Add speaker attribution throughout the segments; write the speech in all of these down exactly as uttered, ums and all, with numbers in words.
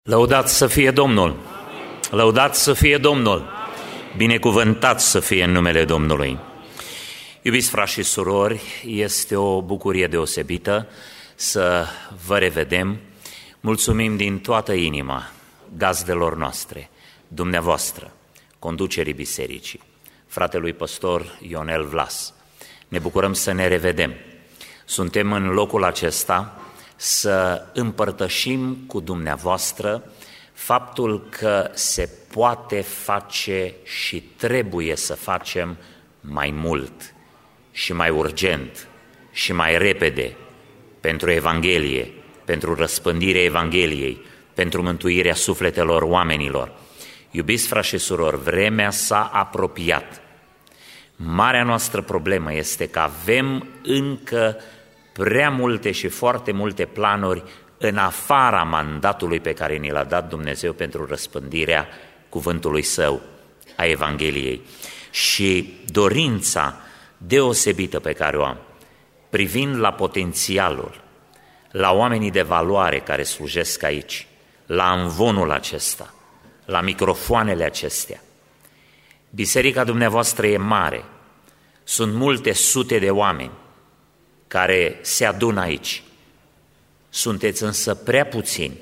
Speaker 1: Lăudat să fie Domnul! Lăudat să fie Domnul! Binecuvântat să fie în numele Domnului! Iubiți frați și surori, este o bucurie deosebită să vă revedem. Mulțumim din toată inima gazdelor noastre, dumneavoastră, conducerii bisericii, fratelui păstor Ionel Vlas. Ne bucurăm să ne revedem. Suntem în locul acesta să împărtășim cu dumneavoastră faptul că se poate face și trebuie să facem mai mult și mai urgent și mai repede pentru Evanghelie, pentru răspândirea Evangheliei, pentru mântuirea sufletelor oamenilor. Iubiți frați și surori, vremea s-a apropiat. Marea noastră problemă este că avem încă prea multe și foarte multe planuri în afara mandatului pe care ni l-a dat Dumnezeu pentru răspândirea cuvântului Său, a Evangheliei. Și dorința deosebită pe care o am, privind la potențialul, la oamenii de valoare care slujesc aici, la amvonul acesta, la microfoanele acestea. Biserica dumneavoastră e mare, sunt multe sute de oameni care se adună aici. Sunteți însă prea puțini.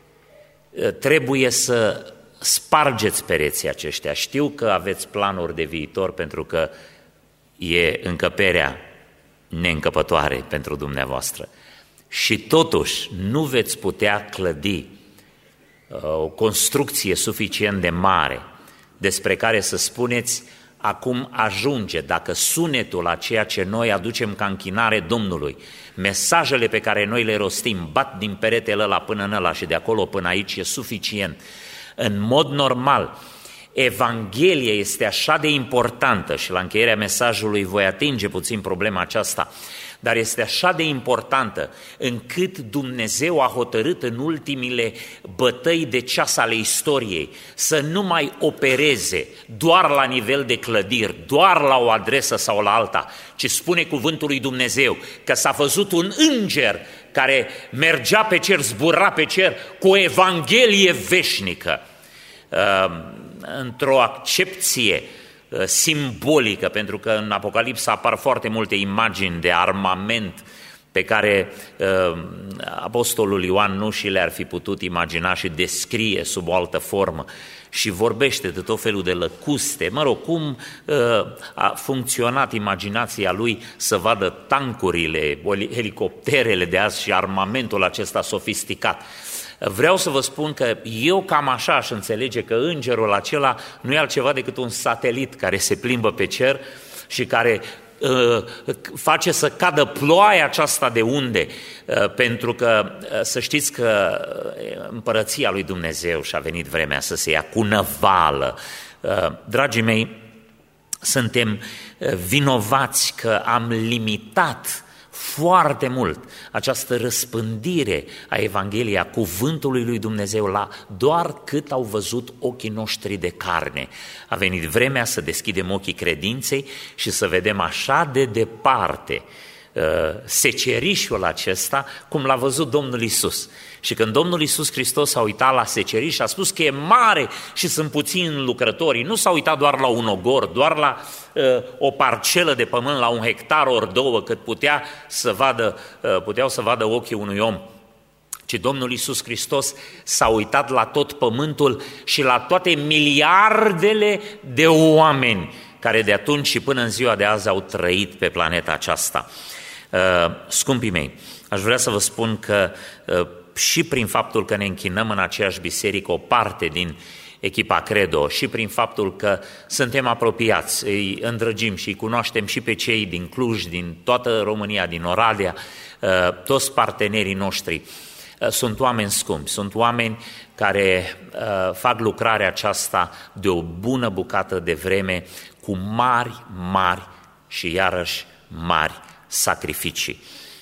Speaker 1: Trebuie să spargeți pereții aceștia. Știu că aveți planuri de viitor pentru că e încăperea neîncăpătoare pentru dumneavoastră. Și totuși nu veți putea clădi o construcție suficient de mare despre care să spuneți: acum ajunge, dacă sunetul a ceea ce noi aducem ca închinare Domnului, mesajele pe care noi le rostim, bat din peretele ăla până în ăla și de acolo până aici, e suficient. În mod normal, Evanghelia este așa de importantă și la încheierea mesajului voi atinge puțin problema aceasta, dar este așa de importantă încât Dumnezeu a hotărât în ultimile bătăi de ceas ale istoriei să nu mai opereze doar la nivel de clădiri, doar la o adresă sau la alta, ci spune cuvântul lui Dumnezeu că s-a văzut un înger care mergea pe cer, zbura pe cer cu o Evanghelie veșnică, într-o accepție simbolică, pentru că în Apocalipsa apar foarte multe imagini de armament pe care uh, apostolul Ioan nu și le-ar fi putut imagina și descrie sub o altă formă și vorbește de tot felul de lăcuste. Mă rog, cum uh, a funcționat imaginația lui să vadă tancurile, helicopterele de azi și armamentul acesta sofisticat. Vreau să vă spun că eu cam așa aș înțelege că îngerul acela nu e altceva decât un satelit care se plimbă pe cer și care uh, face să cadă ploaia aceasta de unde, uh, pentru că uh, să știți că împărăția lui Dumnezeu și-a venit vremea să se ia cu năvală. Uh, dragii mei, suntem vinovați că am limitat foarte mult această răspândire a Evangheliei, a cuvântului lui Dumnezeu la doar cât au văzut ochii noștri de carne. A venit vremea să deschidem ochii credinței și să vedem așa de departe uh, secerișul acesta cum l-a văzut Domnul Iisus. Și când Domnul Iisus Hristos a uitat la seceriș și a spus că e mare și sunt puțini lucrătorii, nu s-a uitat doar la un ogor, doar la uh, o parcelă de pământ, la un hectar ori două, cât putea să vadă, uh, puteau să vadă ochii unui om, ci Domnul Iisus Hristos s-a uitat la tot pământul și la toate miliardele de oameni care de atunci și până în ziua de azi au trăit pe planeta aceasta. Uh, scumpii mei, aș vrea să vă spun că uh, și prin faptul că ne închinăm în aceeași biserică, o parte din echipa Credo, și prin faptul că suntem apropiați, îi îndrăgim și îi cunoaștem și pe cei din Cluj, din toată România, din Oradea, toți partenerii noștri, sunt oameni scumpi, sunt oameni care fac lucrarea aceasta de o bună bucată de vreme cu mari, mari și iarăși mari sacrificii.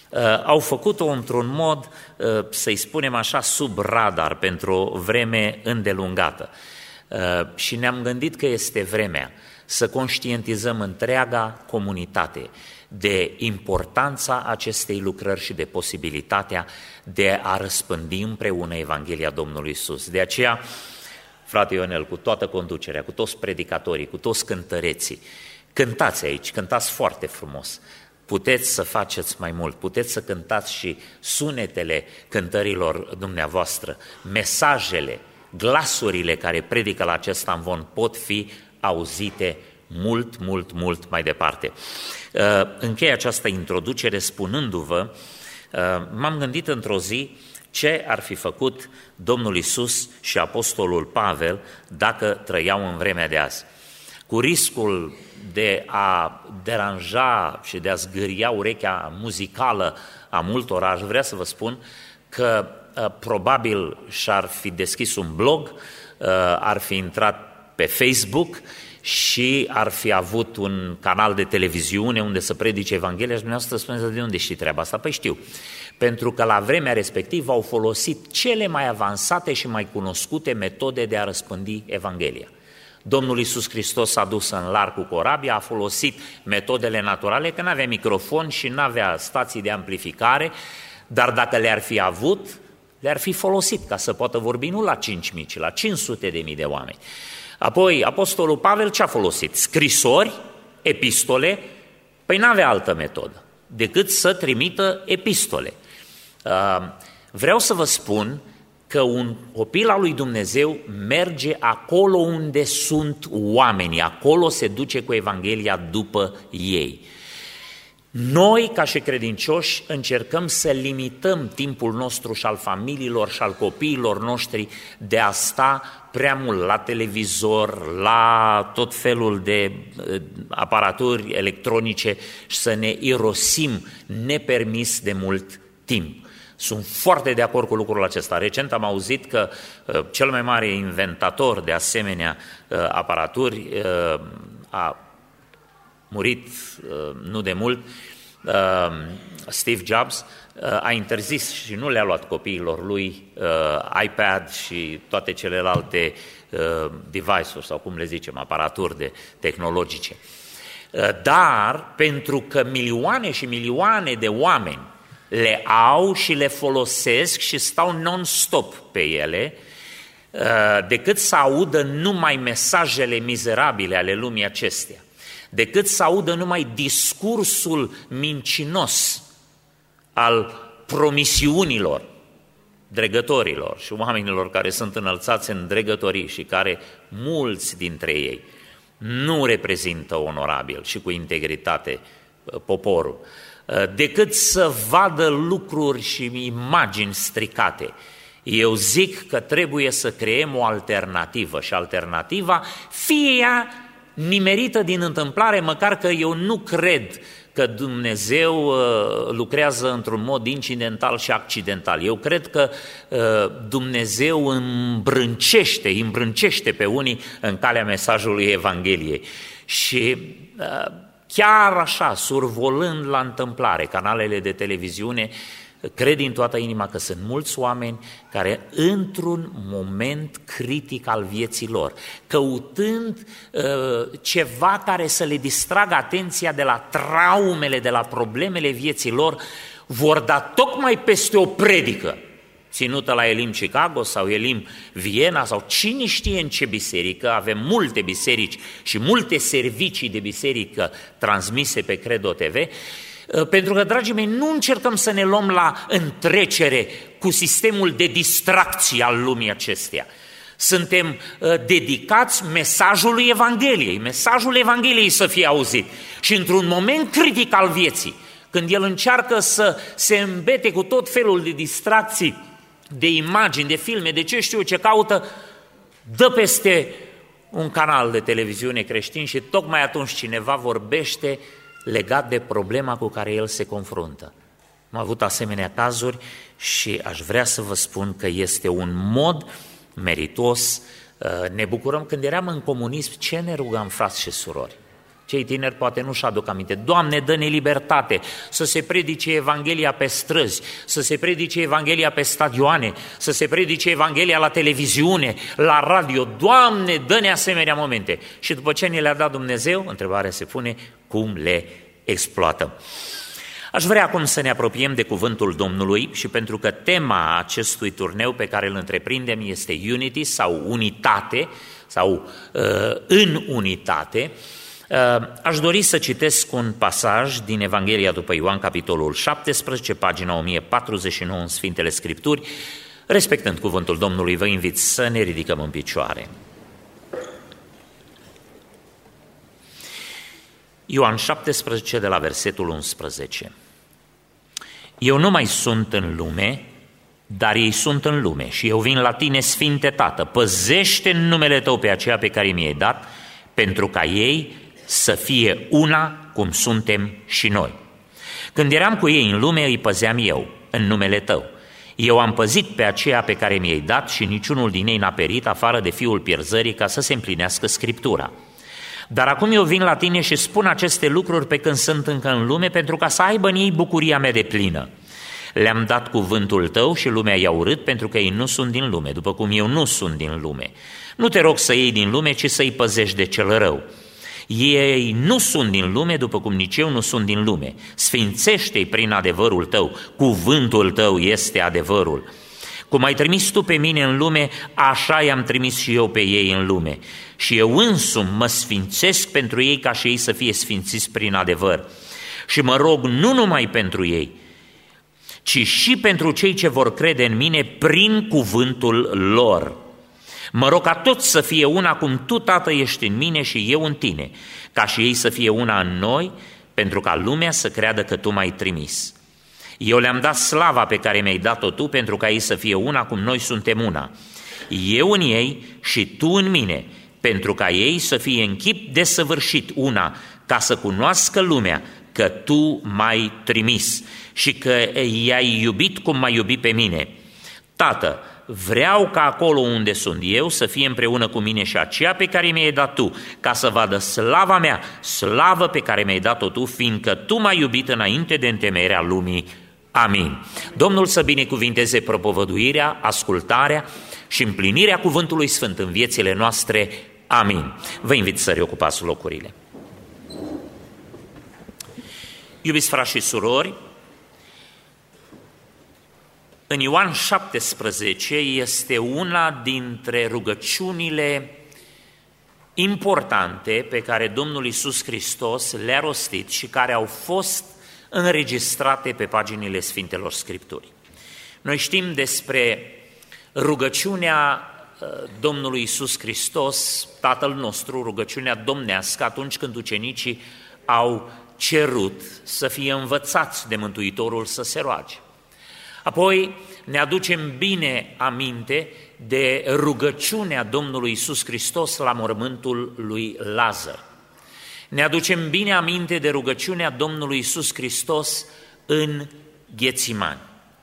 Speaker 1: Au făcut-o într-un mod, să-i spunem așa, sub radar, pentru o vreme îndelungată. Și ne-am gândit că este vremea să conștientizăm întreaga comunitate de importanța acestei lucrări și de posibilitatea de a răspândi împreună Evanghelia Domnului Iisus. De aceea, frate Ionel, cu toată conducerea, cu toți predicatorii, cu toți cântăreții, cântați aici, cântați foarte frumos. Puteți să faceți mai mult, puteți să cântați și sunetele cântărilor dumneavoastră, mesajele, glasurile care predică la acest amvon pot fi auzite mult, mult, mult mai departe. Închei această introducere spunându-vă, m-am gândit într-o zi ce ar fi făcut Domnul Iisus și Apostolul Pavel dacă trăiau în vremea de azi. Cu riscul de a deranja și de a zgâria urechea muzicală a multora, aș vrea să vă spun că probabil și-ar fi deschis un blog, ar fi intrat pe Facebook și ar fi avut un canal de televiziune unde să predice Evanghelia și dumneavoastră spuneți, de unde știi treaba asta? Păi știu, pentru că la vremea respectivă au folosit cele mai avansate și mai cunoscute metode de a răspândi Evanghelia. Domnul Iisus Hristos s-a dus în larg cu corabia, a folosit metodele naturale, că n-avea microfon și n-avea stații de amplificare, dar dacă le-ar fi avut, le-ar fi folosit ca să poată vorbi nu la cinci mii, ci la cinci sute de mii de oameni. Apoi, Apostolul Pavel ce a folosit? Scrisori, epistole, păi n-avea altă metodă decât să trimită epistole. Vreau să vă spun că un copil al lui Dumnezeu merge acolo unde sunt oamenii, acolo se duce cu Evanghelia după ei. Noi, ca și credincioși, încercăm să limităm timpul nostru și al familiilor și al copiilor noștri de a sta prea mult la televizor, la tot felul de aparaturi electronice și să ne irosim nepermis de mult timp. Sunt foarte de acord cu lucrul acesta. Recent am auzit că uh, cel mai mare inventator de asemenea uh, aparaturi uh, a murit uh, nu de mult, uh, Steve Jobs, uh, a interzis și nu le-a luat copiilor lui uh, iPad și toate celelalte uh, device-uri sau cum le zicem, aparaturi de tehnologice. Uh, dar pentru că milioane și milioane de oameni le au și le folosesc și stau non-stop pe ele, decât să audă numai mesajele mizerabile ale lumii acesteia, decât să audă numai discursul mincinos al promisiunilor dregătorilor și oamenilor care sunt înălțați în dregătorii și care, mulți dintre ei, nu reprezintă onorabil și cu integritate poporul, decât să vadă lucruri și imagini stricate. Eu zic că trebuie să creăm o alternativă și alternativa, fie ea nimerită din întâmplare, măcar că eu nu cred că Dumnezeu lucrează într-un mod incidental și accidental. Eu cred că Dumnezeu îmbrâncește, îmbrâncește pe unii în calea mesajului Evangheliei. Și chiar așa, survolând la întâmplare canalele de televiziune, cred din toată inima că sunt mulți oameni care, într-un moment critic al vieții lor, căutând uh, ceva care să le distragă atenția de la traumele, de la problemele vieții lor, vor da tocmai peste o predică ținută la Elim Chicago sau Elim Viena sau cine știe în ce biserică. Avem multe biserici și multe servicii de biserică transmise pe Credo T V, pentru că, dragii mei, nu încercăm să ne luăm la întrecere cu sistemul de distracție al lumii acesteia. Suntem dedicați mesajului Evangheliei, mesajul Evangheliei să fie auzit. Și într-un moment critic al vieții, când el încearcă să se îmbete cu tot felul de distracții, de imagini, de filme, de ce știu eu ce caută, dă peste un canal de televiziune creștin și tocmai atunci cineva vorbește legat de problema cu care el se confruntă. Am avut asemenea cazuri și aș vrea să vă spun că este un mod meritos. Ne bucurăm când eram în comunism, ce ne rugam, frați și surori? Cei tineri poate nu-și aduc aminte. Doamne, dă-ne libertate să se predice Evanghelia pe străzi, să se predice Evanghelia pe stadioane, să se predice Evanghelia la televiziune, la radio. Doamne, dă-ne asemenea momente. Și după ce ne le-a dat Dumnezeu, întrebarea se pune, cum le exploatăm? Aș vrea acum să ne apropiem de cuvântul Domnului și pentru că tema acestui turneu pe care îl întreprindem este Unity sau unitate sau uh, în unitate, uh, aș dori să citesc un pasaj din Evanghelia după Ioan, capitolul șaptesprezece, pagina o mie patruzeci și nouă în Sfintele Scripturi. Respectând cuvântul Domnului, vă invit să ne ridicăm în picioare. Ioan șaptesprezece, de la versetul unsprezece. Eu nu mai sunt în lume, dar ei sunt în lume și eu vin la tine, Sfinte Tată, păzește în numele Tău pe aceea pe care mi-ai dat, pentru ca ei să fie una cum suntem și noi. Când eram cu ei în lume, îi păzeam eu, în numele Tău. Eu am păzit pe aceea pe care mi-ai dat și niciunul din ei n-a perit, afară de fiul pierzării, ca să se împlinească Scriptura. Dar acum eu vin la tine și spun aceste lucruri pe când sunt încă în lume, pentru ca să aibă în ei bucuria mea de plină. Le-am dat cuvântul Tău și lumea i-a urât, pentru că ei nu sunt din lume, după cum eu nu sunt din lume. Nu te rog să iei din lume, ci să-i păzești de cel rău. Ei nu sunt din lume, după cum nici eu nu sunt din lume. Sfințește-i prin adevărul Tău, cuvântul Tău este adevărul. Cum ai trimis Tu pe mine în lume, așa i-am trimis și eu pe ei în lume. Și eu însumi mă sfințesc pentru ei, ca și ei să fie sfințiți prin adevăr. Și mă rog nu numai pentru ei, ci și pentru cei ce vor crede în mine prin cuvântul lor. Mă rog ca toți să fie una cum Tu, Tată, ești în mine și eu în tine, ca și ei să fie una în noi, pentru ca lumea să creadă că Tu m-ai trimis. Eu le-am dat slava pe care mi-ai dat-o Tu, pentru ca ei să fie una cum noi suntem una. Eu în ei și Tu în mine, pentru ca ei să fie în chip desăvârșit una, ca să cunoască lumea că Tu m-ai trimis și că i-ai iubit cum m-ai iubit pe mine. Tată, vreau ca acolo unde sunt eu să fie împreună cu mine și aceea pe care mi-ai dat Tu, ca să vadă slava mea, slavă pe care mi-ai dat-o Tu, fiindcă Tu m-ai iubit înainte de întemeierea lumii. Amin. Domnul să binecuvinteze propovăduirea, ascultarea și împlinirea cuvântului Sfânt în viețile noastre. Amin. Vă invit să reocupați locurile. Iubiți frați și surori, în Ioan șaptesprezece este una dintre rugăciunile importante pe care Domnul Iisus Hristos le-a rostit și care au fost înregistrate pe paginile Sfintelor Scripturi. Noi știm despre rugăciunea Domnului Iisus Hristos, Tatăl nostru, rugăciunea domnească, atunci când ucenicii au cerut să fie învățați de Mântuitorul să se roage. Apoi ne aducem bine aminte de rugăciunea Domnului Iisus Hristos la mormântul lui Lazar. Ne aducem bine aminte de rugăciunea Domnului Iisus Hristos în Ghețimani.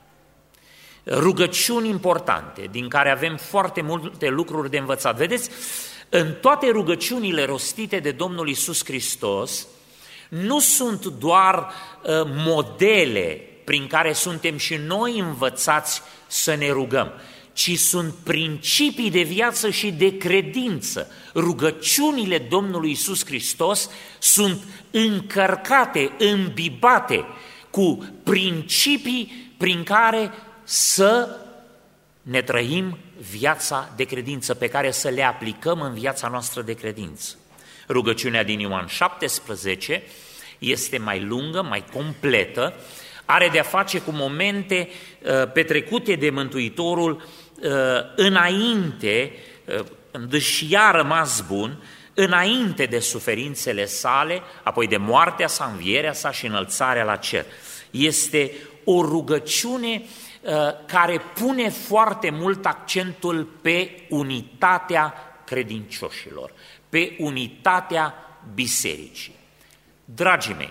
Speaker 1: Rugăciuni importante, din care avem foarte multe lucruri de învățat. Vedeți, în toate rugăciunile rostite de Domnul Iisus Hristos, nu sunt doar uh, modele prin care suntem și noi învățați să ne rugăm, ci sunt principii de viață și de credință. Rugăciunile Domnului Iisus Hristos sunt încărcate, îmbibate cu principii prin care să ne trăim viața de credință, pe care să le aplicăm în viața noastră de credință. Rugăciunea din Ioan șaptesprezece este mai lungă, mai completă, are de-a face cu momente uh, petrecute de Mântuitorul uh, înainte, uh, deși i-a rămas bun, înainte de suferințele sale, apoi de moartea sa, învierea sa și înălțarea la cer. Este o rugăciune uh, care pune foarte mult accentul pe unitatea credincioșilor, pe unitatea bisericii. Dragii mei,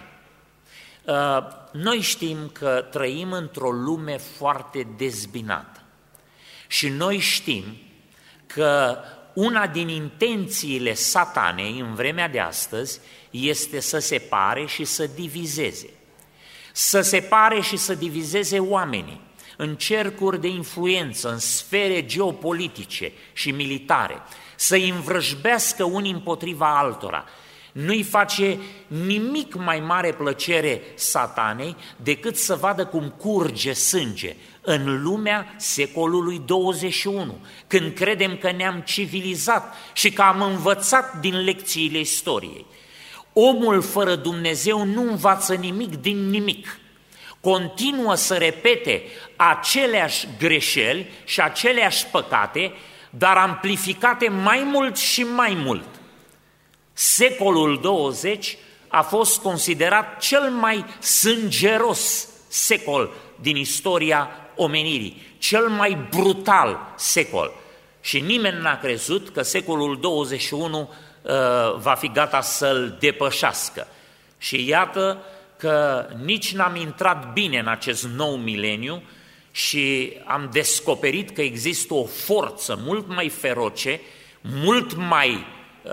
Speaker 1: noi știm că trăim într-o lume foarte dezbinată și noi știm că una din intențiile Satanei în vremea de astăzi este să separe și să divizeze. Să separe și să divizeze oamenii în cercuri de influență, în sfere geopolitice și militare, să-i învrăjbească unii împotriva altora. Nu-i face nimic mai mare plăcere Satanei decât să vadă cum curge sânge în lumea secolului douăzeci și unu, când credem că ne-am civilizat și că am învățat din lecțiile istoriei. Omul fără Dumnezeu nu învață nimic din nimic. Continuă să repete aceleași greșeli și aceleași păcate, dar amplificate mai mult și mai mult. Secolul douăzeci a fost considerat cel mai sângeros secol din istoria omenirii, cel mai brutal secol. Și nimeni n-a crezut că secolul douăzeci și unu uh, va fi gata să-l depășească. Și iată că nici n-am intrat bine în acest nou mileniu și am descoperit că există o forță mult mai feroce, mult mai uh,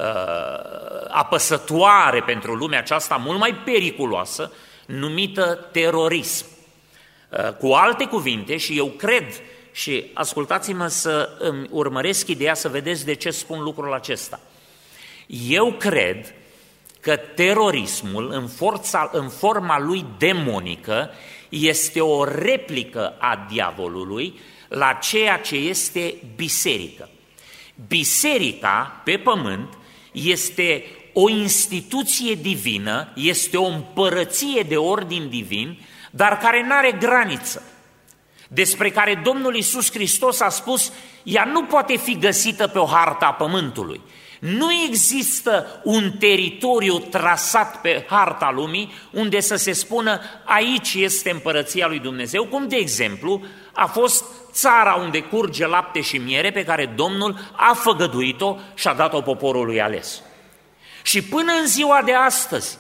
Speaker 1: apăsătoare pentru lumea aceasta, mult mai periculoasă, numită terorism. Uh, cu alte cuvinte, și eu cred, și ascultați-mă să îmi urmăresc ideea să vedeți de ce spun lucrul acesta. Eu cred că terorismul, în, forța, în forma lui demonică, este o replică a diavolului la ceea ce este biserică. Biserica pe pământ este o instituție divină, este o împărăție de ordin divin, dar care nu are graniță, despre care Domnul Iisus Hristos a spus, ea nu poate fi găsită pe o hartă a pământului. Nu există un teritoriu trasat pe harta lumii unde să se spună aici este împărăția lui Dumnezeu, cum de exemplu a fost țara unde curge lapte și miere pe care Domnul a făgăduit-o și a dat-o poporului ales. Și până în ziua de astăzi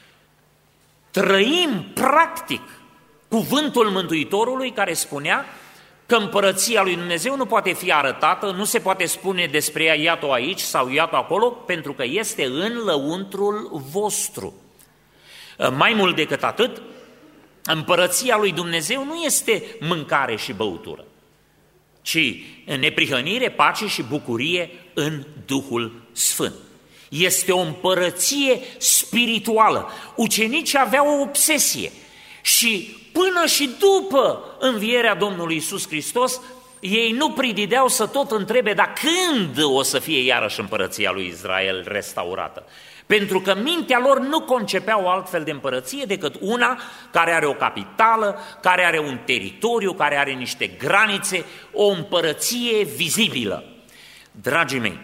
Speaker 1: trăim practic cuvântul Mântuitorului care spunea că împărăția lui Dumnezeu nu poate fi arătată, nu se poate spune despre ea iată-o aici sau iată acolo, pentru că este în lăuntrul vostru. Mai mult decât atât, împărăția lui Dumnezeu nu este mâncare și băutură, ci neprihănire, pace și bucurie în Duhul Sfânt. Este o împărăție spirituală. Ucenicii aveau o obsesie și până și după învierea Domnului Iisus Hristos, ei nu pridideau să tot întrebe, dar când o să fie iarăși împărăția lui Israel restaurată? Pentru că mintea lor nu concepea o altfel de împărăție decât una care are o capitală, care are un teritoriu, care are niște granițe, o împărăție vizibilă. Dragii mei,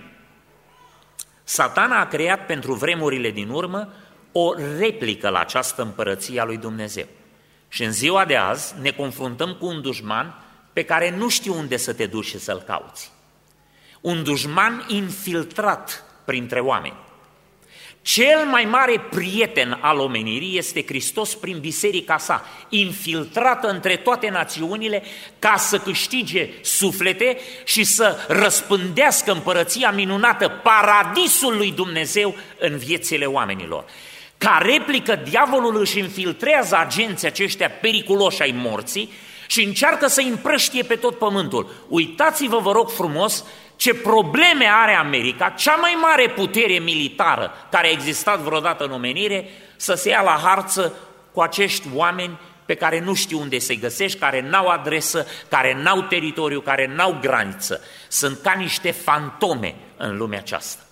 Speaker 1: Satana a creat pentru vremurile din urmă o replică la această împărăție a lui Dumnezeu. Și în ziua de azi ne confruntăm cu un dușman pe care nu știu unde să te duci și să-l cauți. Un dușman infiltrat printre oameni. Cel mai mare prieten al omenirii este Hristos prin biserica sa, infiltrată între toate națiunile ca să câștige suflete și să răspândească împărăția minunată, paradisul lui Dumnezeu în viețile oamenilor. Ca replică, diavolul își infiltrează agenții aceștia periculoși ai morții și încearcă să împrăștie pe tot pământul. Uitați-vă, vă rog frumos, ce probleme are America, cea mai mare putere militară care a existat vreodată în omenire, să se ia la harță cu acești oameni pe care nu știu unde să-i găsești, care n-au adresă, care n-au teritoriu, care n-au graniță. Sunt ca niște fantome în lumea aceasta.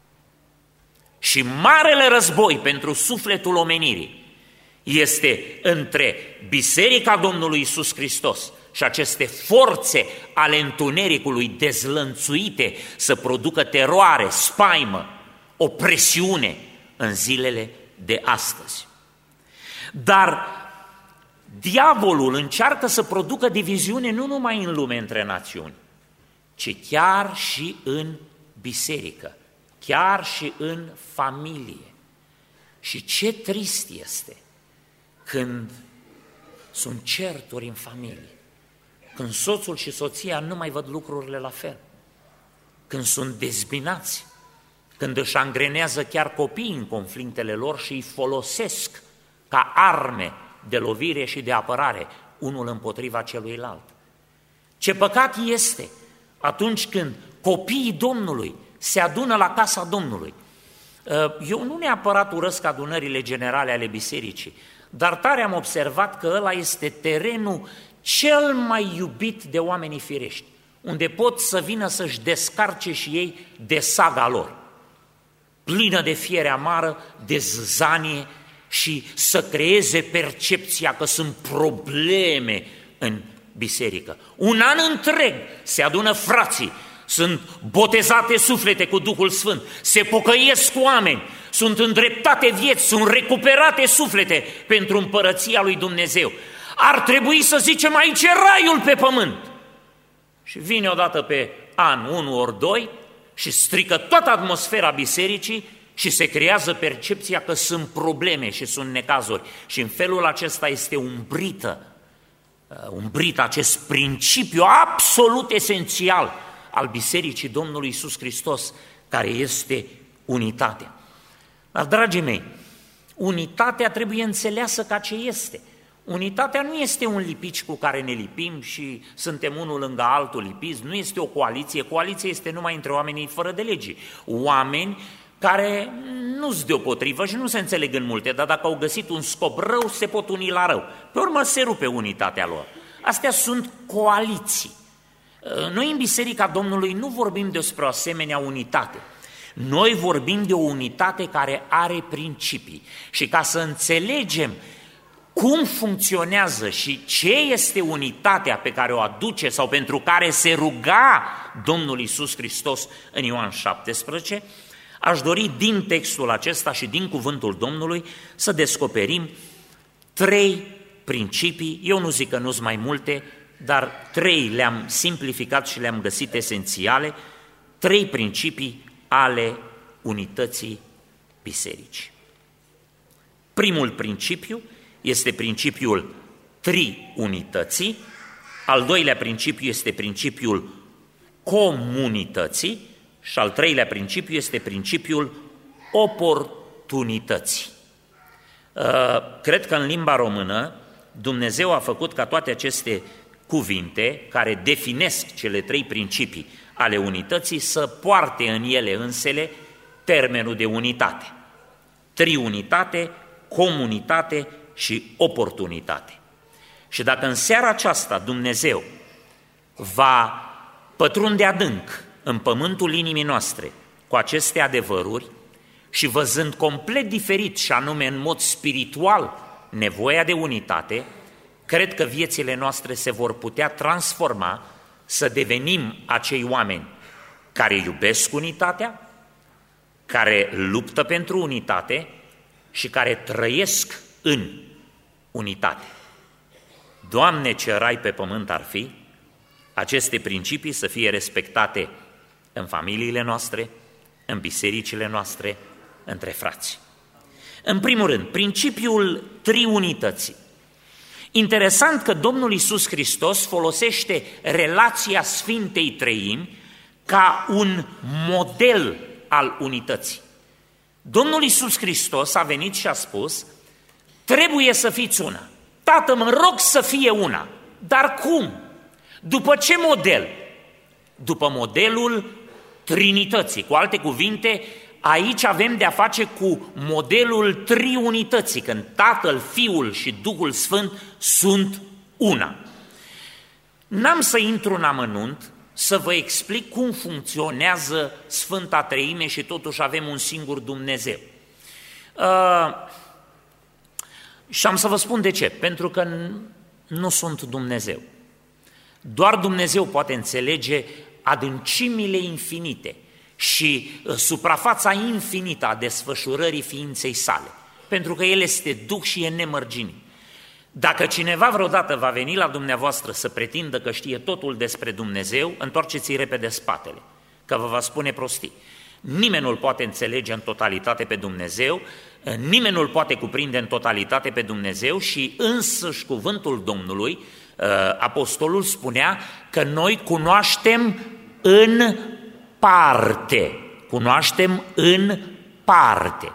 Speaker 1: Și marele război pentru sufletul omenirii este între Biserica Domnului Iisus Hristos și aceste forțe ale întunericului dezlănțuite să producă teroare, spaimă, opresiune în zilele de astăzi. Dar diavolul încearcă să producă diviziune nu numai în lume între națiuni, ci chiar și în biserică, chiar și în familie. Și ce trist este când sunt certuri în familie, când soțul și soția nu mai văd lucrurile la fel, când sunt dezbinați, când își angrenează chiar copiii în conflictele lor și îi folosesc ca arme de lovire și de apărare unul împotriva celuilalt. Ce păcat este atunci când copiii Domnului se adună la casa Domnului. Eu nu neapărat urăsc adunările generale ale bisericii, dar tare am observat că ăla este terenul cel mai iubit de oamenii firești, unde pot să vină să-și descarce și ei de saga lor, plină de fiere amară, de zâzanie și să creeze percepția că sunt probleme în biserică. Un an întreg se adună frații, sunt botezate suflete cu Duhul Sfânt, se pocăiesc oameni, sunt îndreptate vieți, sunt recuperate suflete pentru împărăția lui Dumnezeu. Ar trebui să zicem aici e raiul pe pământ. Și vine odată pe an, unu ori doi, și strică toată atmosfera bisericii și se creează percepția că sunt probleme și sunt necazuri. Și în felul acesta este umbrită, umbrit acest principiu absolut esențial al Bisericii Domnului Iisus Hristos, care este unitatea. Dar, dragii mei, unitatea trebuie înțeleasă ca ce este. Unitatea nu este un lipici cu care ne lipim și suntem unul lângă altul lipiți, nu este o coaliție, coaliție este numai între oamenii fără de legii. Oameni care nu-s deopotrivă și nu se înțeleg în multe, dar dacă au găsit un scop rău, se pot uni la rău. Pe urmă se rupe unitatea lor. Astea sunt coaliții. Noi în Biserica Domnului nu vorbim despre o asemenea unitate. Noi vorbim de o unitate care are principii. Și ca să înțelegem cum funcționează și ce este unitatea pe care o aduce sau pentru care se ruga Domnul Iisus Hristos în Ioan șaptesprezece, aș dori din textul acesta și din cuvântul Domnului să descoperim trei principii. Eu nu zic că nu sunt mai multe, dar trei le-am simplificat și le-am găsit esențiale, trei principii ale unității bisericii. Primul principiu este principiul triunității, al doilea principiu este principiul comunității și al treilea principiu este principiul oportunității. Cred că în limba română Dumnezeu a făcut ca toate aceste cuvinte care definesc cele trei principii ale unității să poarte în ele însele termenul de unitate. Triunitate, comunitate și oportunitate. Și dacă în seara aceasta Dumnezeu va pătrunde adânc în pământul inimii noastre cu aceste adevăruri și văzând complet diferit și anume în mod spiritual nevoia de unitate, cred că viețile noastre se vor putea transforma să devenim acei oameni care iubesc unitatea, care luptă pentru unitate și care trăiesc în unitate. Doamne, ce rai pe pământ ar fi aceste principii să fie respectate în familiile noastre, în bisericile noastre, între frați. În primul rând, principiul triunității. Interesant că Domnul Iisus Hristos folosește relația Sfintei Treimi ca un model al unității. Domnul Iisus Hristos a venit și a spus: trebuie să fiți una. Tată, mă rog să fie una. Dar cum? După ce model? După modelul Trinității. Cu alte cuvinte, aici avem de-a face cu modelul triunității, când Tatăl, Fiul și Duhul Sfânt sunt una. N-am să intru în amănunt să vă explic cum funcționează Sfânta Treime și totuși avem un singur Dumnezeu. Uh, și am să vă spun de ce. Pentru că nu sunt Dumnezeu. Doar Dumnezeu poate înțelege adâncimile infinite și suprafața infinită a desfășurării ființei sale, pentru că El este Duh și e nemărginit. Dacă cineva vreodată va veni la dumneavoastră să pretindă că știe totul despre Dumnezeu, întoarceți-i repede spatele, că vă va spune prostii. Nimeni nu-L poate înțelege în totalitate pe Dumnezeu, nimeni nu-L poate cuprinde în totalitate pe Dumnezeu și însăși cuvântul Domnului, apostolul spunea că noi cunoaștem în parte, cunoaștem în parte,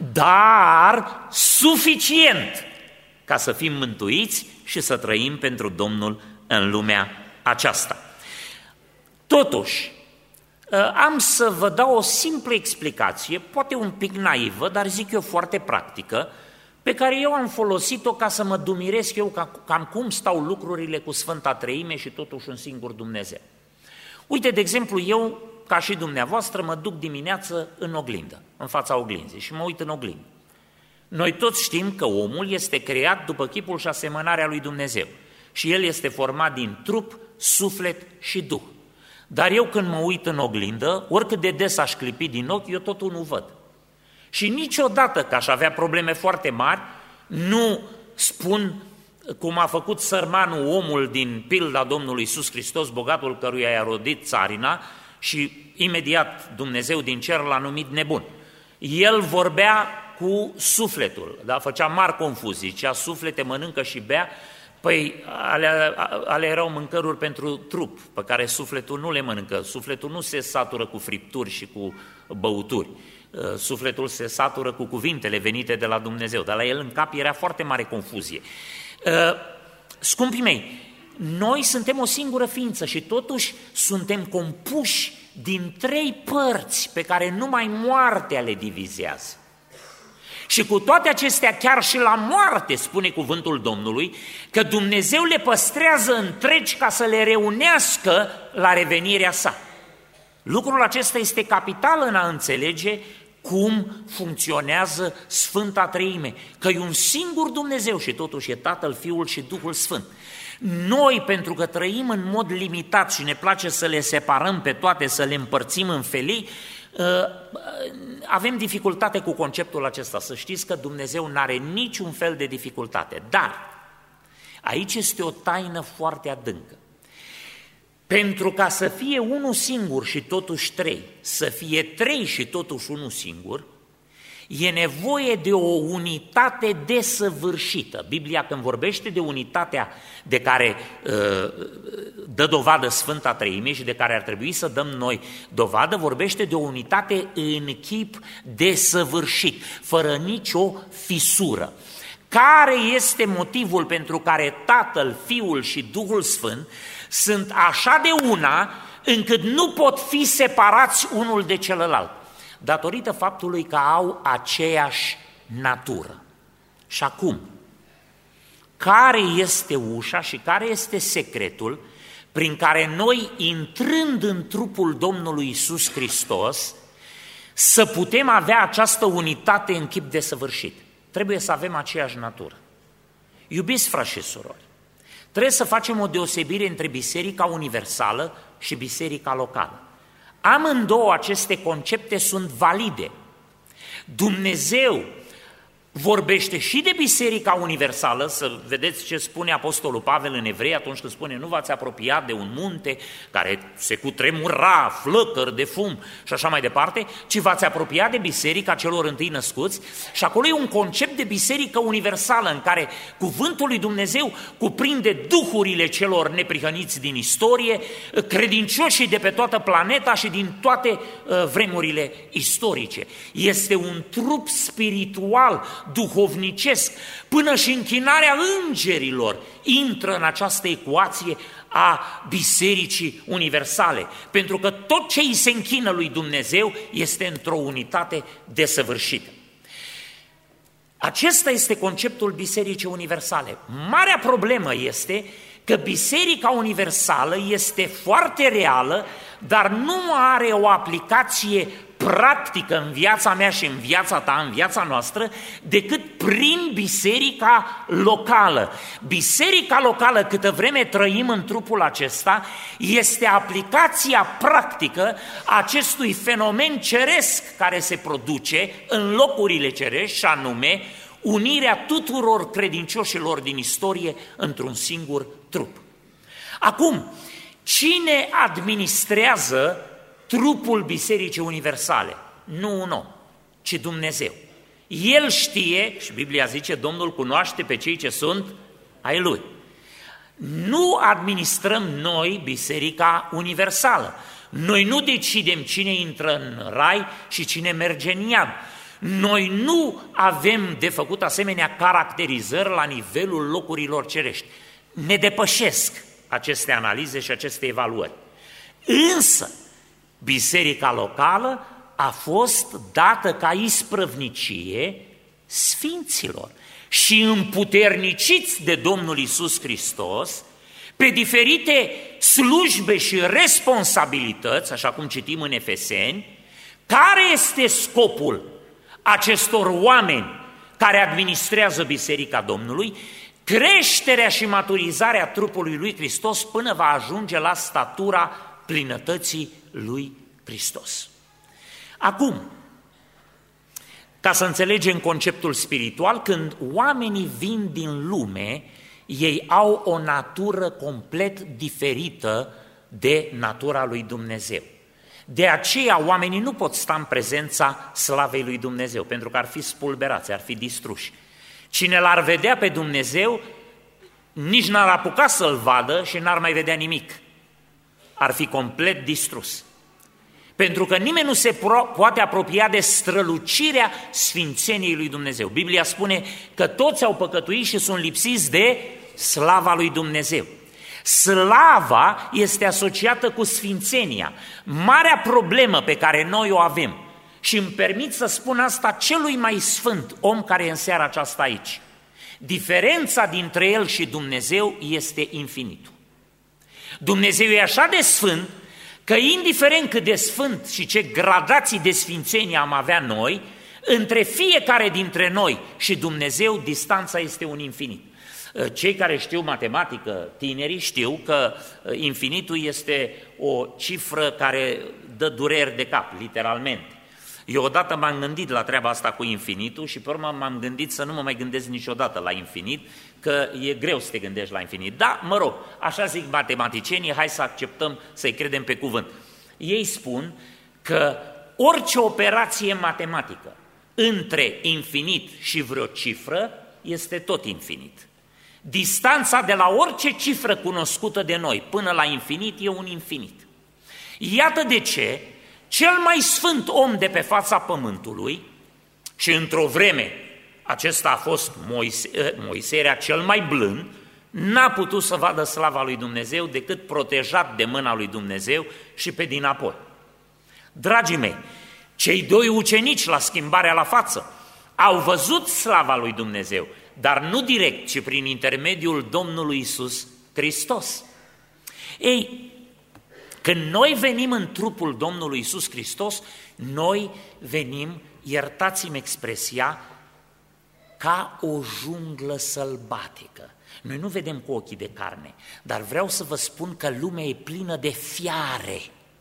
Speaker 1: dar suficient ca să fim mântuiți și să trăim pentru Domnul în lumea aceasta. Totuși, am să vă dau o simplă explicație, poate un pic naivă, dar zic eu foarte practică, pe care eu am folosit-o ca să mă dumiresc eu cam cum stau lucrurile cu Sfânta Treime și totuși un singur Dumnezeu. Uite, de exemplu, eu, ca și dumneavoastră, mă duc dimineață în oglindă, în fața oglinzii și mă uit în oglindă. Noi toți știm că omul este creat după chipul și asemănarea lui Dumnezeu și el este format din trup, suflet și duh. Dar eu când mă uit în oglindă, oricât de des aș clipi din ochi, eu totul nu văd. Și niciodată, că aș avea probleme foarte mari, nu spun cum a făcut sărmanul omul din pilda Domnului Iisus Hristos, bogatul căruia i-a rodit țarina și imediat Dumnezeu din cer l-a numit nebun. El vorbea cu sufletul, da? Făcea mari confuzii, zicea suflete mănâncă și bea, păi alea, alea erau mâncăruri pentru trup, pe care sufletul nu le mănâncă, sufletul nu se satură cu fripturi și cu băuturi, sufletul se satură cu cuvintele venite de la Dumnezeu, dar la el în cap era foarte mare confuzie. Scumpii mei, noi suntem o singură ființă și totuși suntem compuși din trei părți pe care numai moartea le divizează. Și cu toate acestea, chiar și la moarte, spune cuvântul Domnului, că Dumnezeu le păstrează întregi ca să le reunească la revenirea sa. Lucrul acesta este capital în a înțelege cum funcționează Sfânta Treime, că e un singur Dumnezeu și totuși e Tatăl, Fiul și Duhul Sfânt. Noi, pentru că trăim în mod limitat și ne place să le separăm pe toate, să le împărțim în felii, avem dificultate cu conceptul acesta. Să știți că Dumnezeu nu are niciun fel de dificultate. Dar aici este o taină foarte adâncă. Pentru ca să fie unul singur și totuși trei, să fie trei și totuși unul singur, e nevoie de o unitate desăvârșită. Biblia, când vorbește de unitatea de care uh, dă dovadă Sfânta Treime și de care ar trebui să dăm noi dovadă, vorbește de o unitate în chip desăvârșit, fără nicio fisură. Care este motivul pentru care Tatăl, Fiul și Duhul Sfânt sunt așa de una încât nu pot fi separați unul de celălalt? Datorită faptului că au aceeași natură. Și acum, care este ușa și care este secretul prin care noi, intrând în trupul Domnului Iisus Hristos, să putem avea această unitate în chip desăvârșit? Trebuie să avem aceeași natură. Iubiți frați și surori, trebuie să facem o deosebire între biserica universală și biserica locală. Amândouă aceste concepte sunt valide. Dumnezeu vorbește și de biserica universală, să vedeți ce spune Apostolul Pavel în Evrei atunci când spune nu v-ați apropiat de un munte care se cutremura, flăcări de fum și așa mai departe, ci v-ați apropiat de biserica celor întâi născuți și acolo e un concept de biserică universală în care cuvântul lui Dumnezeu cuprinde duhurile celor neprihăniți din istorie, credincioșii de pe toată planeta și din toate uh, vremurile istorice. Este un trup spiritual, duhovnicesc, până și închinarea îngerilor intră în această ecuație a bisericii universale, pentru că tot ce îi se închină lui Dumnezeu este într-o unitate desăvârșită. Acesta este conceptul bisericii universale. Marea problemă este că biserica universală este foarte reală, dar nu are o aplicație practică în viața mea și în viața ta, în viața noastră, decât prin biserica locală. Biserica locală, câtă vreme trăim în trupul acesta, este aplicația practică a acestui fenomen ceresc care se produce în locurile cerești, și anume unirea tuturor credincioșilor din istorie într-un singur trup. Acum, cine administrează trupul bisericii universale? Nu un om, ci Dumnezeu. El știe, și Biblia zice, Domnul cunoaște pe cei ce sunt ai Lui. Nu administrăm noi biserica universală. Noi nu decidem cine intră în rai și cine merge în iad. Noi nu avem de făcut asemenea caracterizări la nivelul locurilor cerești. Ne depășesc aceste analize și aceste evaluări. Însă, biserica locală a fost dată ca isprăvnicie sfinților și împuterniciți de Domnul Iisus Hristos pe diferite slujbe și responsabilități, așa cum citim în Efeseni. Care este scopul acestor oameni care administrează Biserica Domnului? Creșterea și maturizarea trupului lui Hristos până va ajunge la statura plinătății lui Hristos. Acum, ca să înțelegem conceptul spiritual, când oamenii vin din lume, ei au o natură complet diferită de natura lui Dumnezeu. De aceea oamenii nu pot sta în prezența slavei lui Dumnezeu, pentru că ar fi spulberați, ar fi distruși. Cine l-ar vedea pe Dumnezeu, nici n-ar apuca să-L vadă și n-ar mai vedea nimic. Ar fi complet distrus. Pentru că nimeni nu se poate apropia de strălucirea sfințeniei lui Dumnezeu. Biblia spune că toți au păcătuit și sunt lipsiți de slava lui Dumnezeu. Slava este asociată cu sfințenia. Marea problemă pe care noi o avem, și îmi permit să spun asta celui mai sfânt om care e în seara aceasta aici, diferența dintre el și Dumnezeu este infinitul. Dumnezeu e așa de sfânt că indiferent cât de sfânt și ce gradații de sfințenie am avea noi, între fiecare dintre noi și Dumnezeu distanța este un infinit. Cei care știu matematică, tinerii, știu că infinitul este o cifră care dă dureri de cap, literalmente. Eu odată m-am gândit la treaba asta cu infinitul și pe urmă m-am gândit să nu mă mai gândesc niciodată la infinit, că e greu să te gândești la infinit. Da, mă rog, așa zic matematicienii, hai să acceptăm, să-i credem pe cuvânt. Ei spun că orice operație matematică între infinit și vreo cifră este tot infinit. Distanța de la orice cifră cunoscută de noi până la infinit e un infinit. Iată de ce cel mai sfânt om de pe fața pământului, și într-o vreme acesta a fost Moise, Moise era cel mai blând, n-a putut să vadă slava lui Dumnezeu decât protejat de mâna lui Dumnezeu și pe dinapoi. Dragii mei, cei doi ucenici la schimbarea la față au văzut slava lui Dumnezeu, dar nu direct, ci prin intermediul Domnului Iisus Hristos. Ei, când noi venim în trupul Domnului Iisus Hristos, noi venim, iertați-mi expresia, ca o junglă sălbatică. Noi nu vedem cu ochii de carne, dar vreau să vă spun că lumea e plină de fiare.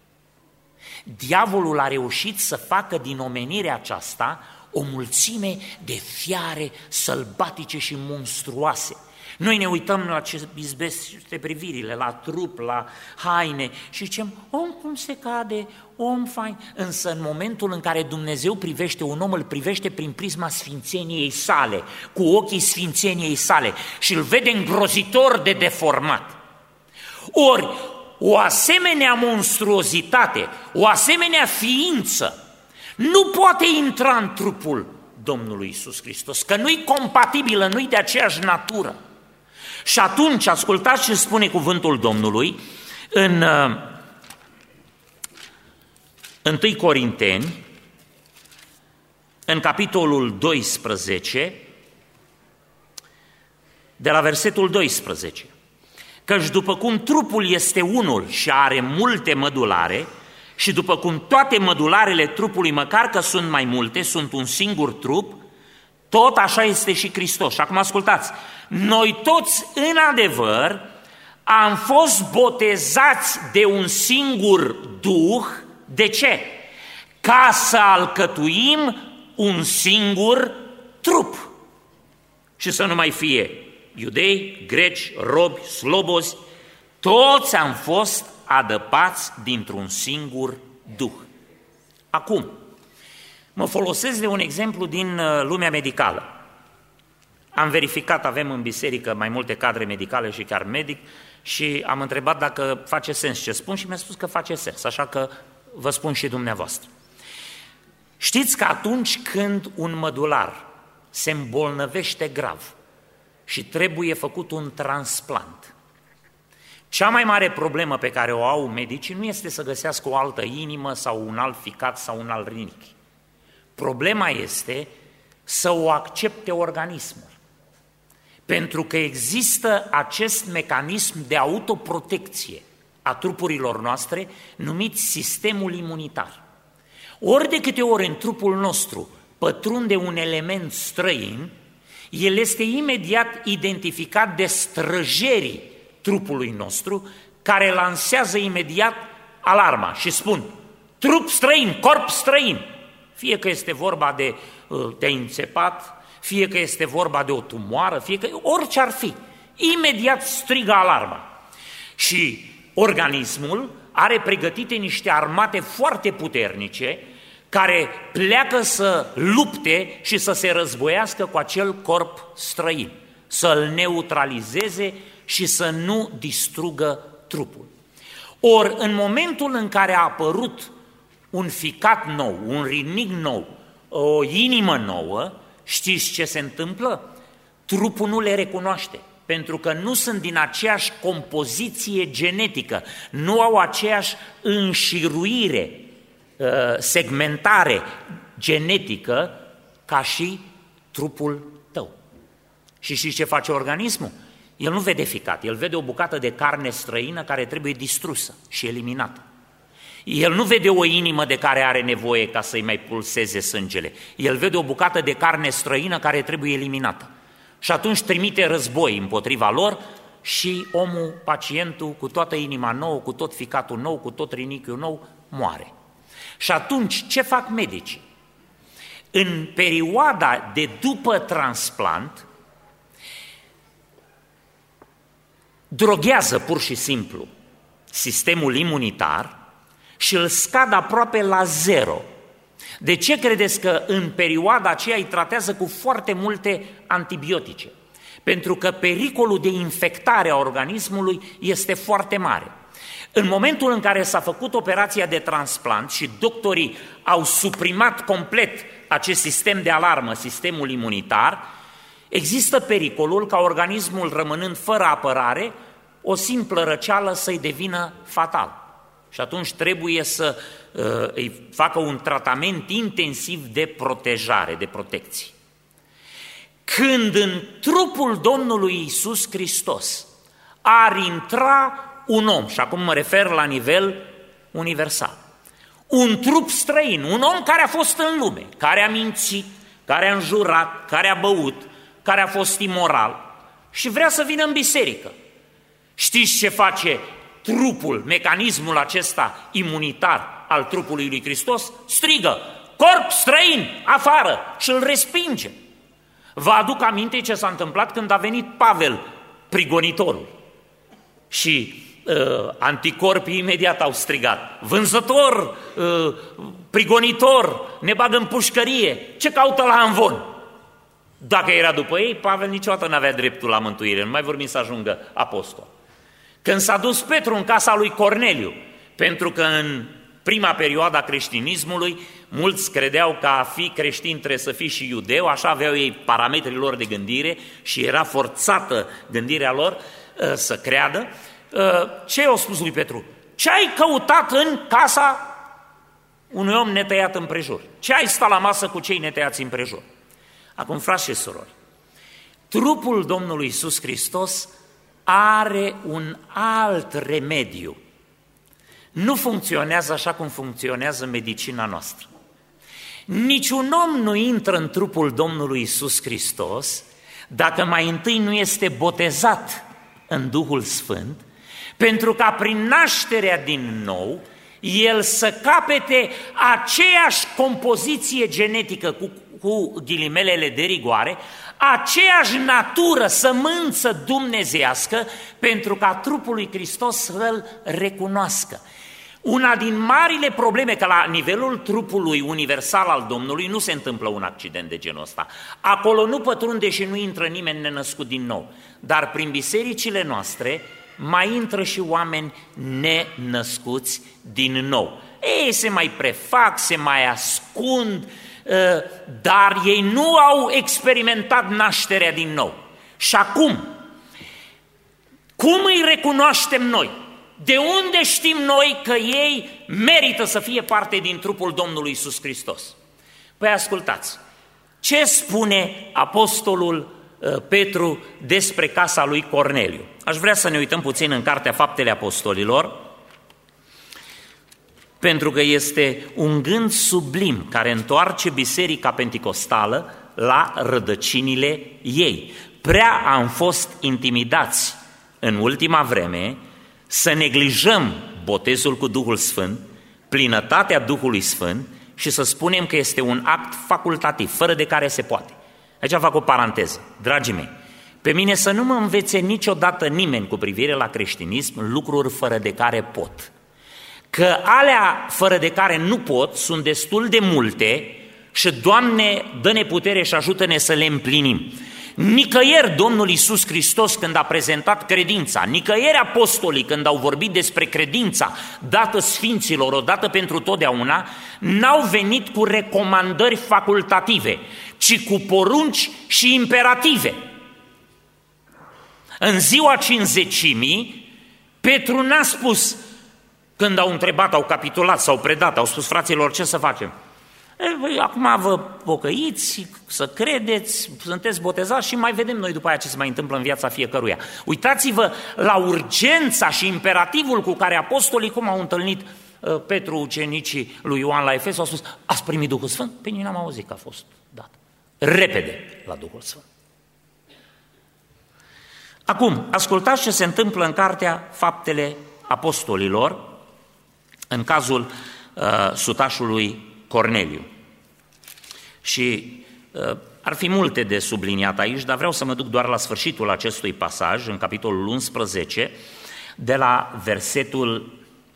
Speaker 1: Diavolul a reușit să facă din omenirea aceasta o mulțime de fiare sălbatice și monstruoase. Noi ne uităm la ce izbește privirile, la trup, la haine și zicem, om cum se cade, om fain. Însă în momentul în care Dumnezeu privește un om, îl privește prin prisma sfințeniei sale, cu ochii sfințeniei sale și îl vede îngrozitor de deformat. Ori o asemenea monstruozitate, o asemenea ființă nu poate intra în trupul Domnului Iisus Hristos, că nu-i compatibilă, nu-i de aceeași natură. Și atunci, ascultați ce spune cuvântul Domnului în uh, întâi Corinteni, în capitolul doisprezece, de la versetul doisprezece. Căci după cum trupul este unul și are multe mădulare, și după cum toate mădularele trupului, măcar că sunt mai multe, sunt un singur trup, tot așa este și Hristos. Și acum ascultați, noi toți în adevăr am fost botezați de un singur Duh, de ce? Ca să alcătuim un singur trup și să nu mai fie iudei, greci, robi, slobozi, toți am fost adăpați dintr-un singur Duh. Acum, mă folosesc de un exemplu din lumea medicală. Am verificat, avem în biserică mai multe cadre medicale și chiar medic și am întrebat dacă face sens ce spun și mi-a spus că face sens, așa că vă spun și dumneavoastră. Știți că atunci când un mădular se îmbolnăvește grav și trebuie făcut un transplant, cea mai mare problemă pe care o au medicii nu este să găsească o altă inimă sau un alt ficat sau un alt rinichi. Problema este să o accepte organismul. Pentru că există acest mecanism de autoprotecție a trupurilor noastre numit sistemul imunitar. Ori de câte ori în trupul nostru pătrunde un element străin, el este imediat identificat de străjerii trupului nostru, care lansează imediat alarma și spun: trup străin, corp străin. Fie că este vorba de te-ai înțepat, fie că este vorba de o tumoară, fie că orice ar fi, imediat strigă alarma. Și organismul are pregătite niște armate foarte puternice care pleacă să lupte și să se războiască cu acel corp străin, să-l neutralizeze și să nu distrugă trupul. Ori în momentul în care a apărut un ficat nou, un rinic nou, o inimă nouă, știți ce se întâmplă? Trupul nu le recunoaște, pentru că nu sunt din aceeași compoziție genetică, nu au aceeași înșiruire, segmentare genetică ca și trupul tău. Și știți ce face organismul? El nu vede ficat, el vede o bucată de carne străină care trebuie distrusă și eliminată. El nu vede o inimă de care are nevoie ca să-i mai pulseze sângele. El vede o bucată de carne străină care trebuie eliminată. Și atunci trimite război împotriva lor și omul, pacientul, cu toată inima nouă, cu tot ficatul nou, cu tot rinichiul nou, moare. Și atunci ce fac medicii? În perioada de după transplant, droghează pur și simplu sistemul imunitar și îl scad aproape la zero. De ce credeți că în perioada aceea îi tratează cu foarte multe antibiotice? Pentru că pericolul de infectare a organismului este foarte mare. În momentul în care s-a făcut operația de transplant și doctorii au suprimat complet acest sistem de alarmă, sistemul imunitar, există pericolul ca organismul, rămânând fără apărare, o simplă răceală să-i devină fatal. Și atunci trebuie să uh, îi facă un tratament intensiv de protejare, de protecție. Când în trupul Domnului Iisus Hristos ar intra un om, și acum mă refer la nivel universal, un trup străin, un om care a fost în lume, care a mințit, care a înjurat, care a băut, care a fost imoral și vrea să vină în biserică. Știți ce face trupul, mecanismul acesta imunitar al trupului lui Hristos? Strigă: corp străin, afară, și îl respinge. Vă aduc aminte ce s-a întâmplat când a venit Pavel, prigonitorul. Și uh, anticorpii imediat au strigat: vânzător, uh, prigonitor, ne bagă în pușcărie, ce caută la amvon? Dacă era după ei, Pavel niciodată n-avea dreptul la mântuire, nu mai vorbim să ajungă apostol. Când s-a dus Petru în casa lui Corneliu, pentru că în prima perioadă a creștinismului mulți credeau că a fi creștin trebuie să fii și iudeu, așa aveau ei parametrii lor de gândire și era forțată gândirea lor uh, să creadă. Uh, ce i-a spus lui Petru? Ce ai căutat în casa unui om netăiat împrejur? Ce ai stat la masă cu cei netăiați împrejur? Acum, frați și surori, trupul Domnului Iisus Hristos are un alt remediu. Nu funcționează așa cum funcționează medicina noastră. Niciun om nu intră în trupul Domnului Iisus Hristos dacă mai întâi nu este botezat în Duhul Sfânt, pentru ca prin nașterea din nou el să capete aceeași compoziție genetică, cu, cu ghilimelele de rigoare, aceeași natură, sămânță dumnezeiască, pentru ca trupul lui Hristos să-l recunoască. Una din marile probleme, că la nivelul trupului universal al Domnului nu se întâmplă un accident de genul ăsta. Acolo nu pătrunde și nu intră nimeni nenăscut din nou. Dar prin bisericile noastre mai intră și oameni nenăscuți din nou. Ei se mai prefac, se mai ascund, dar ei nu au experimentat nașterea din nou. Și acum, cum îi recunoaștem noi? De unde știm noi că ei merită să fie parte din trupul Domnului Iisus Hristos? Păi ascultați, ce spune apostolul Petru despre casa lui Corneliu? Aș vrea să ne uităm puțin în Cartea Faptele Apostolilor, pentru că este un gând sublim care întoarce Biserica Penticostală la rădăcinile ei. Prea am fost intimidați în ultima vreme să neglijăm botezul cu Duhul Sfânt, plinătatea Duhului Sfânt și să spunem că este un act facultativ, fără de care se poate. Aici fac o paranteză. Dragii mei, pe mine să nu mă învețe niciodată nimeni cu privire la creștinism lucruri fără de care pot. Că alea fără de care nu pot sunt destul de multe și, Doamne, dă-ne putere și ajută-ne să le împlinim. Nicăieri Domnul Iisus Hristos când a prezentat credința, nicăieri apostolii când au vorbit despre credința dată sfinților odată pentru totdeauna, n-au venit cu recomandări facultative, ci cu porunci și imperative. În ziua cincizecimii, Petru n-a spus, când au întrebat, au capitulat, s-au predat, au spus, fraților, ce să facem? E, acum vă pocăiți, să credeți, sunteți botezați și mai vedem noi după aia ce se mai întâmplă în viața fiecăruia. Uitați-vă la urgența și imperativul cu care apostolii, cum au întâlnit uh, Petru, ucenicii lui Ioan la Efes, au spus, ați primit Duhul Sfânt? Păi noi n-am auzit că a fost dat. Repede la Duhul Sfânt. Acum, ascultați ce se întâmplă în Cartea Faptele Apostolilor, în cazul uh, sutașului Corneliu. Și uh, ar fi multe de subliniat aici, dar vreau să mă duc doar la sfârșitul acestui pasaj, în capitolul unsprezece, de la versetul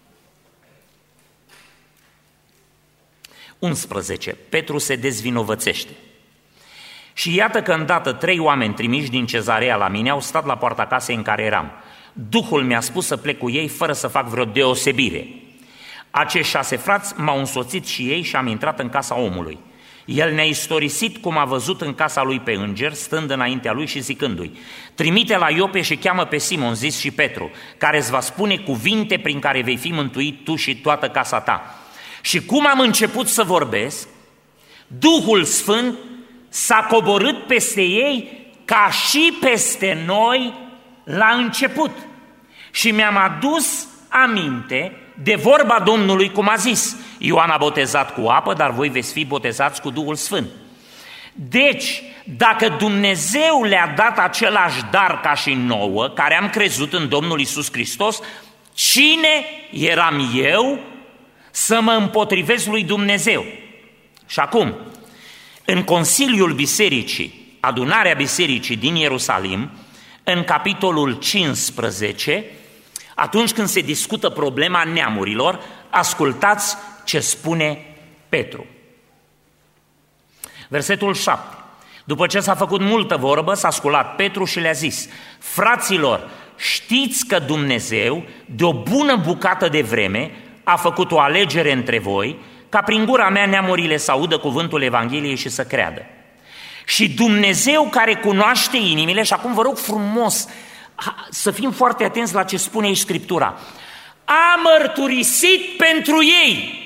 Speaker 1: unsprezece. Petru se dezvinovățește. Și iată că îndată trei oameni trimiși din Cezarea la mine au stat la poarta casei în care eram. Duhul mi-a spus să plec cu ei fără să fac vreo deosebire. Acești șase frați m-au însoțit și ei și am intrat în casa omului. El ne-a istorisit cum a văzut în casa lui pe înger, stând înaintea lui și zicându-i, trimite la Iope și cheamă pe Simon, zis și Petru, care îți va spune cuvinte prin care vei fi mântuit tu și toată casa ta. Și cum am început să vorbesc, Duhul Sfânt s-a coborât peste ei ca și peste noi la început. Și mi-am adus aminte de vorba Domnului, cum a zis, Ioan a botezat cu apă, dar voi veți fi botezați cu Duhul Sfânt. Deci, dacă Dumnezeu le-a dat același dar ca și nouă, care am crezut în Domnul Iisus Hristos, cine eram eu să mă împotrivesc lui Dumnezeu? Și acum, în Consiliul Bisericii, adunarea Bisericii din Ierusalim, în capitolul cincisprezece, atunci când se discută problema neamurilor, ascultați ce spune Petru. Versetul șapte. După ce s-a făcut multă vorbă, s-a sculat Petru și le-a zis, fraților, știți că Dumnezeu, de o bună bucată de vreme, a făcut o alegere între voi, ca prin gura mea neamurile să audă cuvântul Evangheliei și să creadă. Și Dumnezeu care cunoaște inimile, și acum vă rog frumos să fim foarte atenți la ce spune aici Scriptura, a mărturisit pentru ei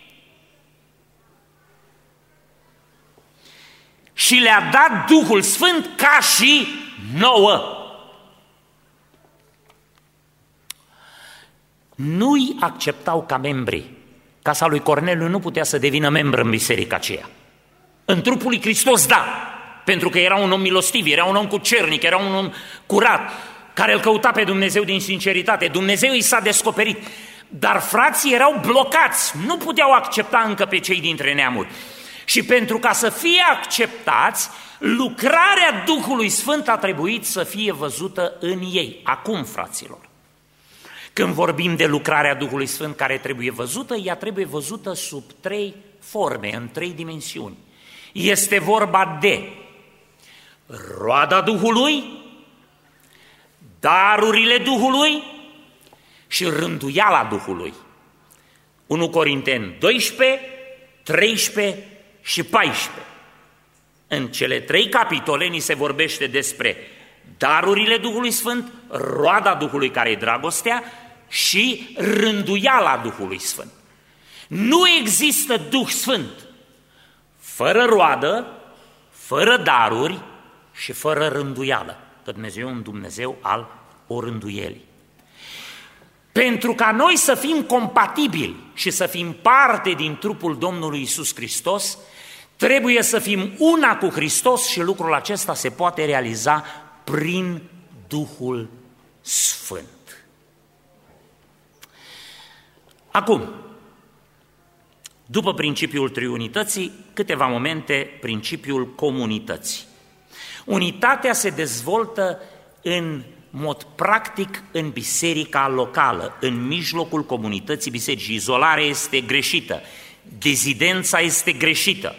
Speaker 1: și le-a dat Duhul Sfânt ca și nouă. Nu-i acceptau ca membri. Casa lui Corneliu nu putea să devină membru în biserica aceea. În trupul lui Hristos, da, pentru că era un om milostiv, era un om cucernic, era un om curat, care îl căuta pe Dumnezeu din sinceritate. Dumnezeu i s-a descoperit. Dar frații erau blocați, nu puteau accepta încă pe cei dintre neamuri. Și pentru ca să fie acceptați, lucrarea Duhului Sfânt a trebuit să fie văzută în ei. Acum, fraților, Când vorbim de lucrarea Duhului Sfânt care trebuie văzută, ea trebuie văzută sub trei forme, în trei dimensiuni. Este vorba de roada Duhului, darurile Duhului și rânduiala Duhului. unu Corinteni doisprezece, treisprezece și paisprezece. În cele trei capitole ni se vorbește despre darurile Duhului Sfânt, roada Duhului care e dragostea și rânduiala Duhului Sfânt. Nu există Duh Sfânt fără roadă, fără daruri și fără rânduială, că Dumnezeu e un Dumnezeu al orânduielii. Pentru ca noi să fim compatibili și să fim parte din trupul Domnului Iisus Hristos, trebuie să fim una cu Hristos și lucrul acesta se poate realiza prin Duhul Sfânt. Acum, după principiul triunității, câteva momente, principiul comunității. Unitatea se dezvoltă în mod practic în biserica locală, în mijlocul comunității bisericii. Izolarea este greșită, dezidența este greșită.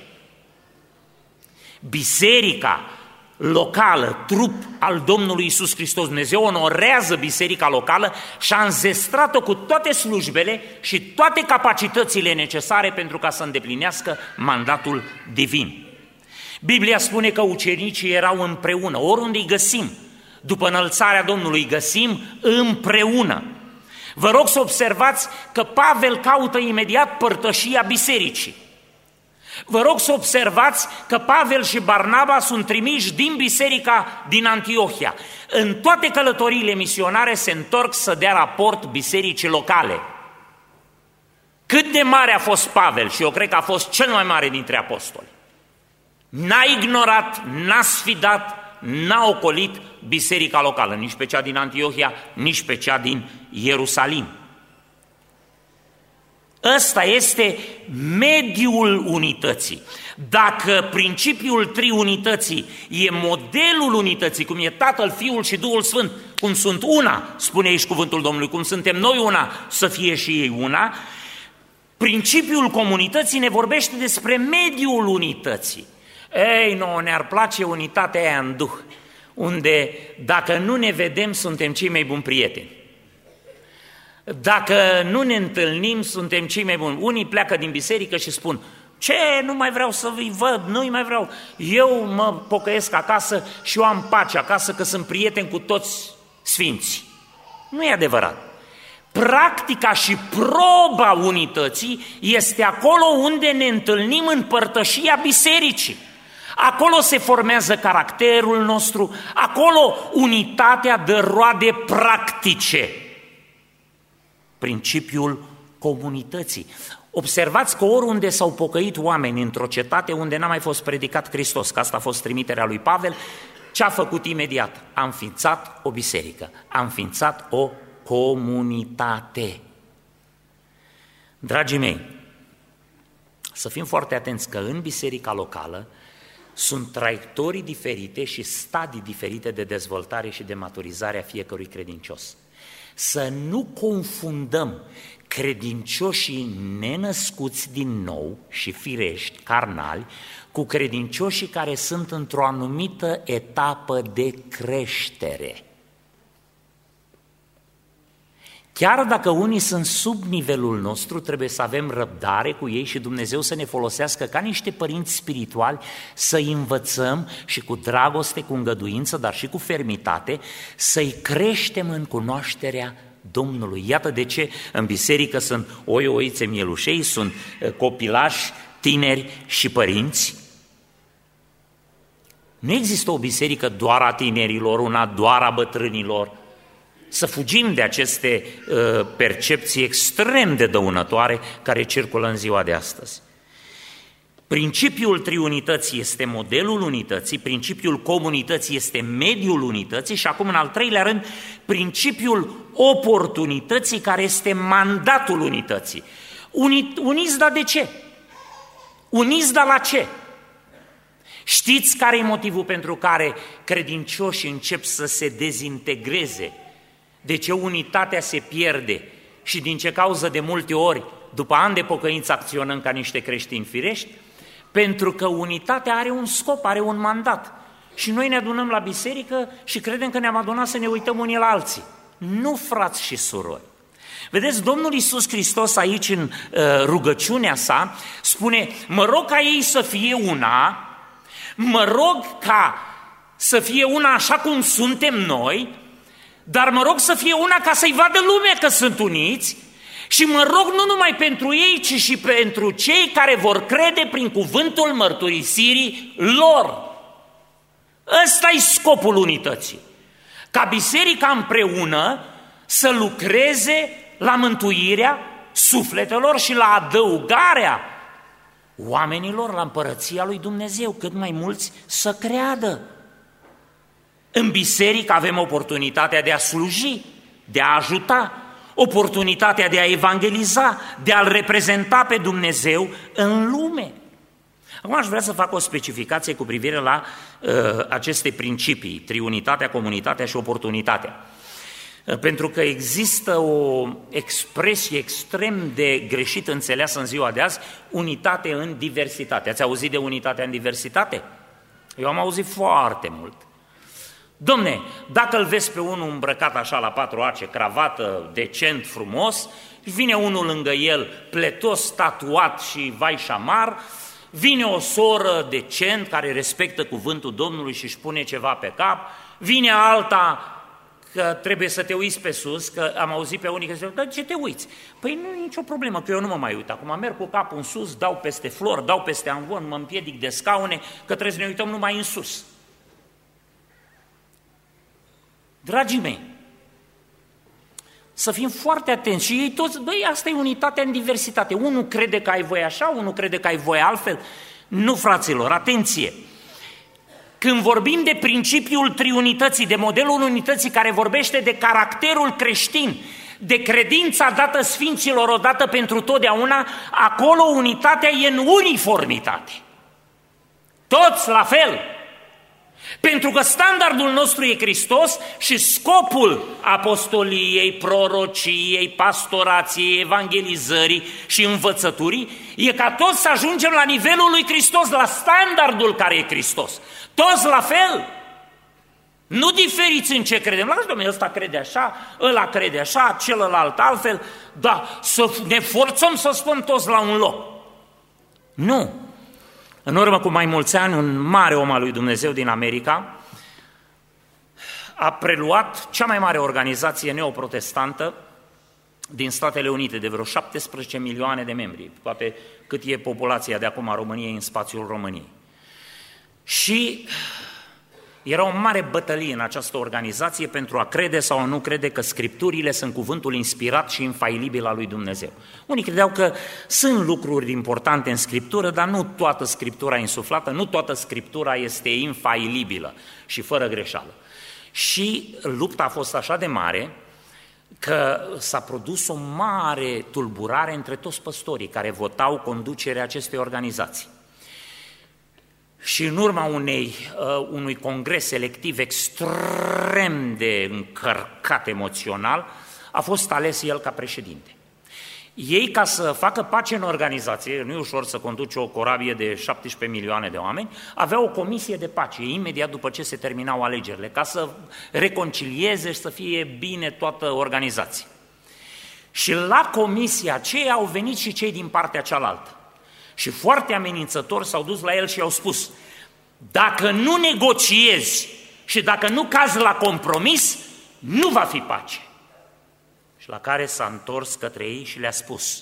Speaker 1: Biserica locală, trup al Domnului Iisus Hristos, Dumnezeu onorează biserica locală și a înzestrat-o cu toate slujbele și toate capacitățile necesare pentru ca să îndeplinească mandatul divin. Biblia spune că ucenicii erau împreună, oriunde îi găsim, după înălțarea Domnului îi găsim împreună. Vă rog să observați că Pavel caută imediat părtășia bisericii. Vă rog să observați că Pavel și Barnaba sunt trimiși din biserica din Antiohia. În toate călătoriile misionare se întorc să dea raport bisericii locale. Cât de mare a fost Pavel, și eu cred că a fost cel mai mare dintre apostoli. N-a ignorat, n-a sfidat, n-a ocolit biserica locală, nici pe cea din Antiohia, nici pe cea din Ierusalim. Ăsta este mediul unității. Dacă principiul triunității e modelul unității, cum e Tatăl, Fiul și Duhul Sfânt, cum sunt una, spune aici cuvântul Domnului, cum suntem noi una, să fie și ei una, principiul comunității ne vorbește despre mediul unității. Ei, nouă ne-ar place unitatea aia în Duh, unde dacă nu ne vedem, suntem cei mai buni prieteni. Dacă nu ne întâlnim, suntem cei mai buni. Unii pleacă din biserică și spun, ce, nu mai vreau să-i văd, nu mai vreau. Eu mă pocăiesc acasă și eu am pace acasă, că sunt prieten cu toți sfinții. Nu e adevărat. Practica și proba unității este acolo unde ne întâlnim în părtășia bisericii. Acolo se formează caracterul nostru, acolo unitatea dă roade practice. Principiul comunității. Observați că oriunde s-au pocăit oameni într-o cetate unde n-a mai fost predicat Hristos, că asta a fost trimiterea lui Pavel, ce a făcut imediat? A înființat o biserică, a înființat o comunitate. Dragii mei, să fim foarte atenți că în biserica locală sunt traiectorii diferite și stadii diferite de dezvoltare și de maturizare a fiecărui credincios. Să nu confundăm credincioșii nenăscuți din nou și firești, carnali, cu credincioșii care sunt într-o anumită etapă de creștere. Chiar dacă unii sunt sub nivelul nostru, trebuie să avem răbdare cu ei și Dumnezeu să ne folosească ca niște părinți spirituali să-i învățăm și cu dragoste, cu îngăduință, dar și cu fermitate, să-i creștem în cunoașterea Domnului. Iată de ce în biserică sunt oi, oițe, mielușei, sunt copilași, tineri și părinți. Nu există o biserică doar a tinerilor, una doar a bătrânilor. Să fugim de aceste uh, percepții extrem de dăunătoare care circulă în ziua de astăzi. Principiul triunității este modelul unității, principiul comunității este mediul unității și acum, în al treilea rând, principiul oportunității, care este mandatul unității. Unit, uniți, dar de ce? Uniți, dar la ce? Știți care e motivul pentru care credincioșii încep să se dezintegreze De ce unitatea se pierde și din ce cauză de multe ori, după ani de pocăință, acționăm ca niște creștini firești? Pentru că unitatea are un scop, are un mandat. Și noi ne adunăm la biserică și credem că ne-am adunat să ne uităm unii la alții. Nu, frați și surori. Vedeți, Domnul Iisus Hristos aici în uh, rugăciunea sa spune: mă rog ca ei să fie una, mă rog ca să fie una așa cum suntem noi, dar mă rog să fie una ca să-i vadă lumea că sunt uniți și mă rog nu numai pentru ei, ci și pentru cei care vor crede prin cuvântul mărturisirii lor. Ăsta e scopul unității. Ca biserica împreună să lucreze la mântuirea sufletelor și la adăugarea oamenilor la împărăția lui Dumnezeu, cât mai mulți să creadă. În biserică avem oportunitatea de a sluji, de a ajuta, oportunitatea de a evangeliza, de a-L reprezenta pe Dumnezeu în lume. Acum aș vrea să fac o specificație cu privire la uh, aceste principii, triunitatea, comunitatea și oportunitatea. Uh, pentru că există o expresie extrem de greșit înțeleasă în ziua de azi, unitate în diversitate. Ați auzit de unitatea în diversitate? Eu am auzit foarte mult. Domne, dacă îl vezi pe unul îmbrăcat așa la patru ace, cravată, decent, frumos, vine unul lângă el pletos, tatuat și vai șamar, vine o soră decent care respectă cuvântul Domnului și își pune ceva pe cap, vine alta că trebuie să te uiți pe sus, că am auzit pe unii că zic: dar ce te uiți? Păi nu e nicio problemă, că eu nu mă mai uit. Acum merg cu capul în sus, dau peste flori, dau peste amvon, mă împiedic de scaune, că trebuie să ne uităm numai în sus. Dragii mei, să fim foarte atenți și ei toți, băi, asta e unitatea în diversitate. Unul crede că ai voie așa, unul crede că ai voie altfel. Nu, fraților, atenție! Când vorbim de principiul triunității, de modelul unității care vorbește de caracterul creștin, de credința dată sfinților odată pentru totdeauna, acolo unitatea e în uniformitate. Toți la fel! Pentru că standardul nostru e Hristos și scopul apostoliei, prorociei, pastorației, evangelizării și învățăturii e ca toți să ajungem la nivelul lui Hristos, la standardul care e Hristos. Toți la fel, nu diferiți în ce credem. Lasă, domnule, ăsta crede așa, ăla crede așa, celălalt altfel, dar să ne forțăm să stăm toți la un loc. Nu. În urmă cu mai mulți ani, un mare om al lui Dumnezeu din America a preluat cea mai mare organizație neoprotestantă din Statele Unite, de vreo șaptesprezece milioane de membri, poate cât e populația de acum a României în spațiul României. Și era o mare bătălie în această organizație pentru a crede sau a nu crede că Scripturile sunt cuvântul inspirat și infailibil al lui Dumnezeu. Unii credeau că sunt lucruri importante în Scriptură, dar nu toată Scriptura insuflată, nu toată Scriptura este infailibilă și fără greșeală. Și lupta a fost așa de mare că s-a produs o mare tulburare între toți păstorii care votau conducerea acestei organizații. Și în urma unei, uh, unui congres selectiv extrem de încărcat emoțional, a fost ales el ca președinte. Ei, ca să facă pace în organizație, nu e ușor să conduci o corabie de șaptesprezece milioane de oameni, aveau o comisie de pace, imediat după ce se terminau alegerile, ca să reconcilieze și să fie bine toată organizația. Și la comisia aceea au venit și cei din partea cealaltă. Și foarte amenințător s-au dus la el și i-au spus: dacă nu negociezi și dacă nu cazi la compromis, nu va fi pace. Și la care s-a întors către ei și le-a spus: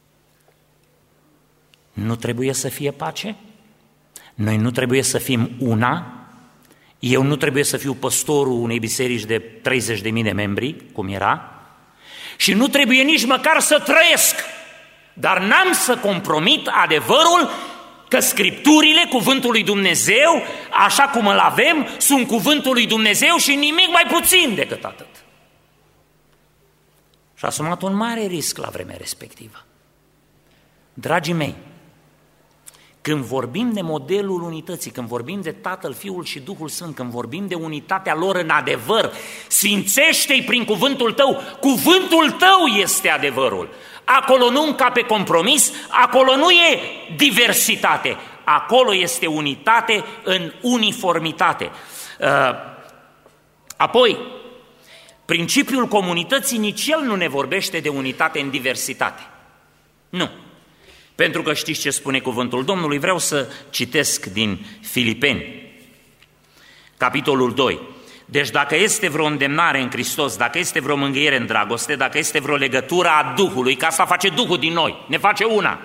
Speaker 1: nu trebuie să fie pace? Noi nu trebuie să fim una? Eu nu trebuie să fiu păstorul unei biserici de treizeci de mii de membri, cum era? Și nu trebuie nici măcar să trăiesc, dar n-am să compromit adevărul că Scripturile, cuvântul lui Dumnezeu, așa cum îl avem, sunt cuvântul lui Dumnezeu și nimic mai puțin decât atât. Și a asumat un mare risc la vremea respectivă. Dragii mei, Când vorbim de modelul unității, când vorbim de Tatăl, Fiul și Duhul Sfânt, când vorbim de unitatea lor în adevăr, sfințește-i prin cuvântul tău, cuvântul tău este adevărul. Acolo nu încape compromis, acolo nu e diversitate, acolo este unitate în uniformitate. Apoi, principiul comunității, nici el nu ne vorbește de unitate în diversitate. Nu. Pentru că știți ce spune cuvântul Domnului, vreau să citesc din Filipeni, capitolul doi. Deci dacă este vreo îndemnare în Hristos, dacă este vreo mângâiere în dragoste, dacă este vreo legătură a Duhului, că asta face Duhul din noi, ne face una.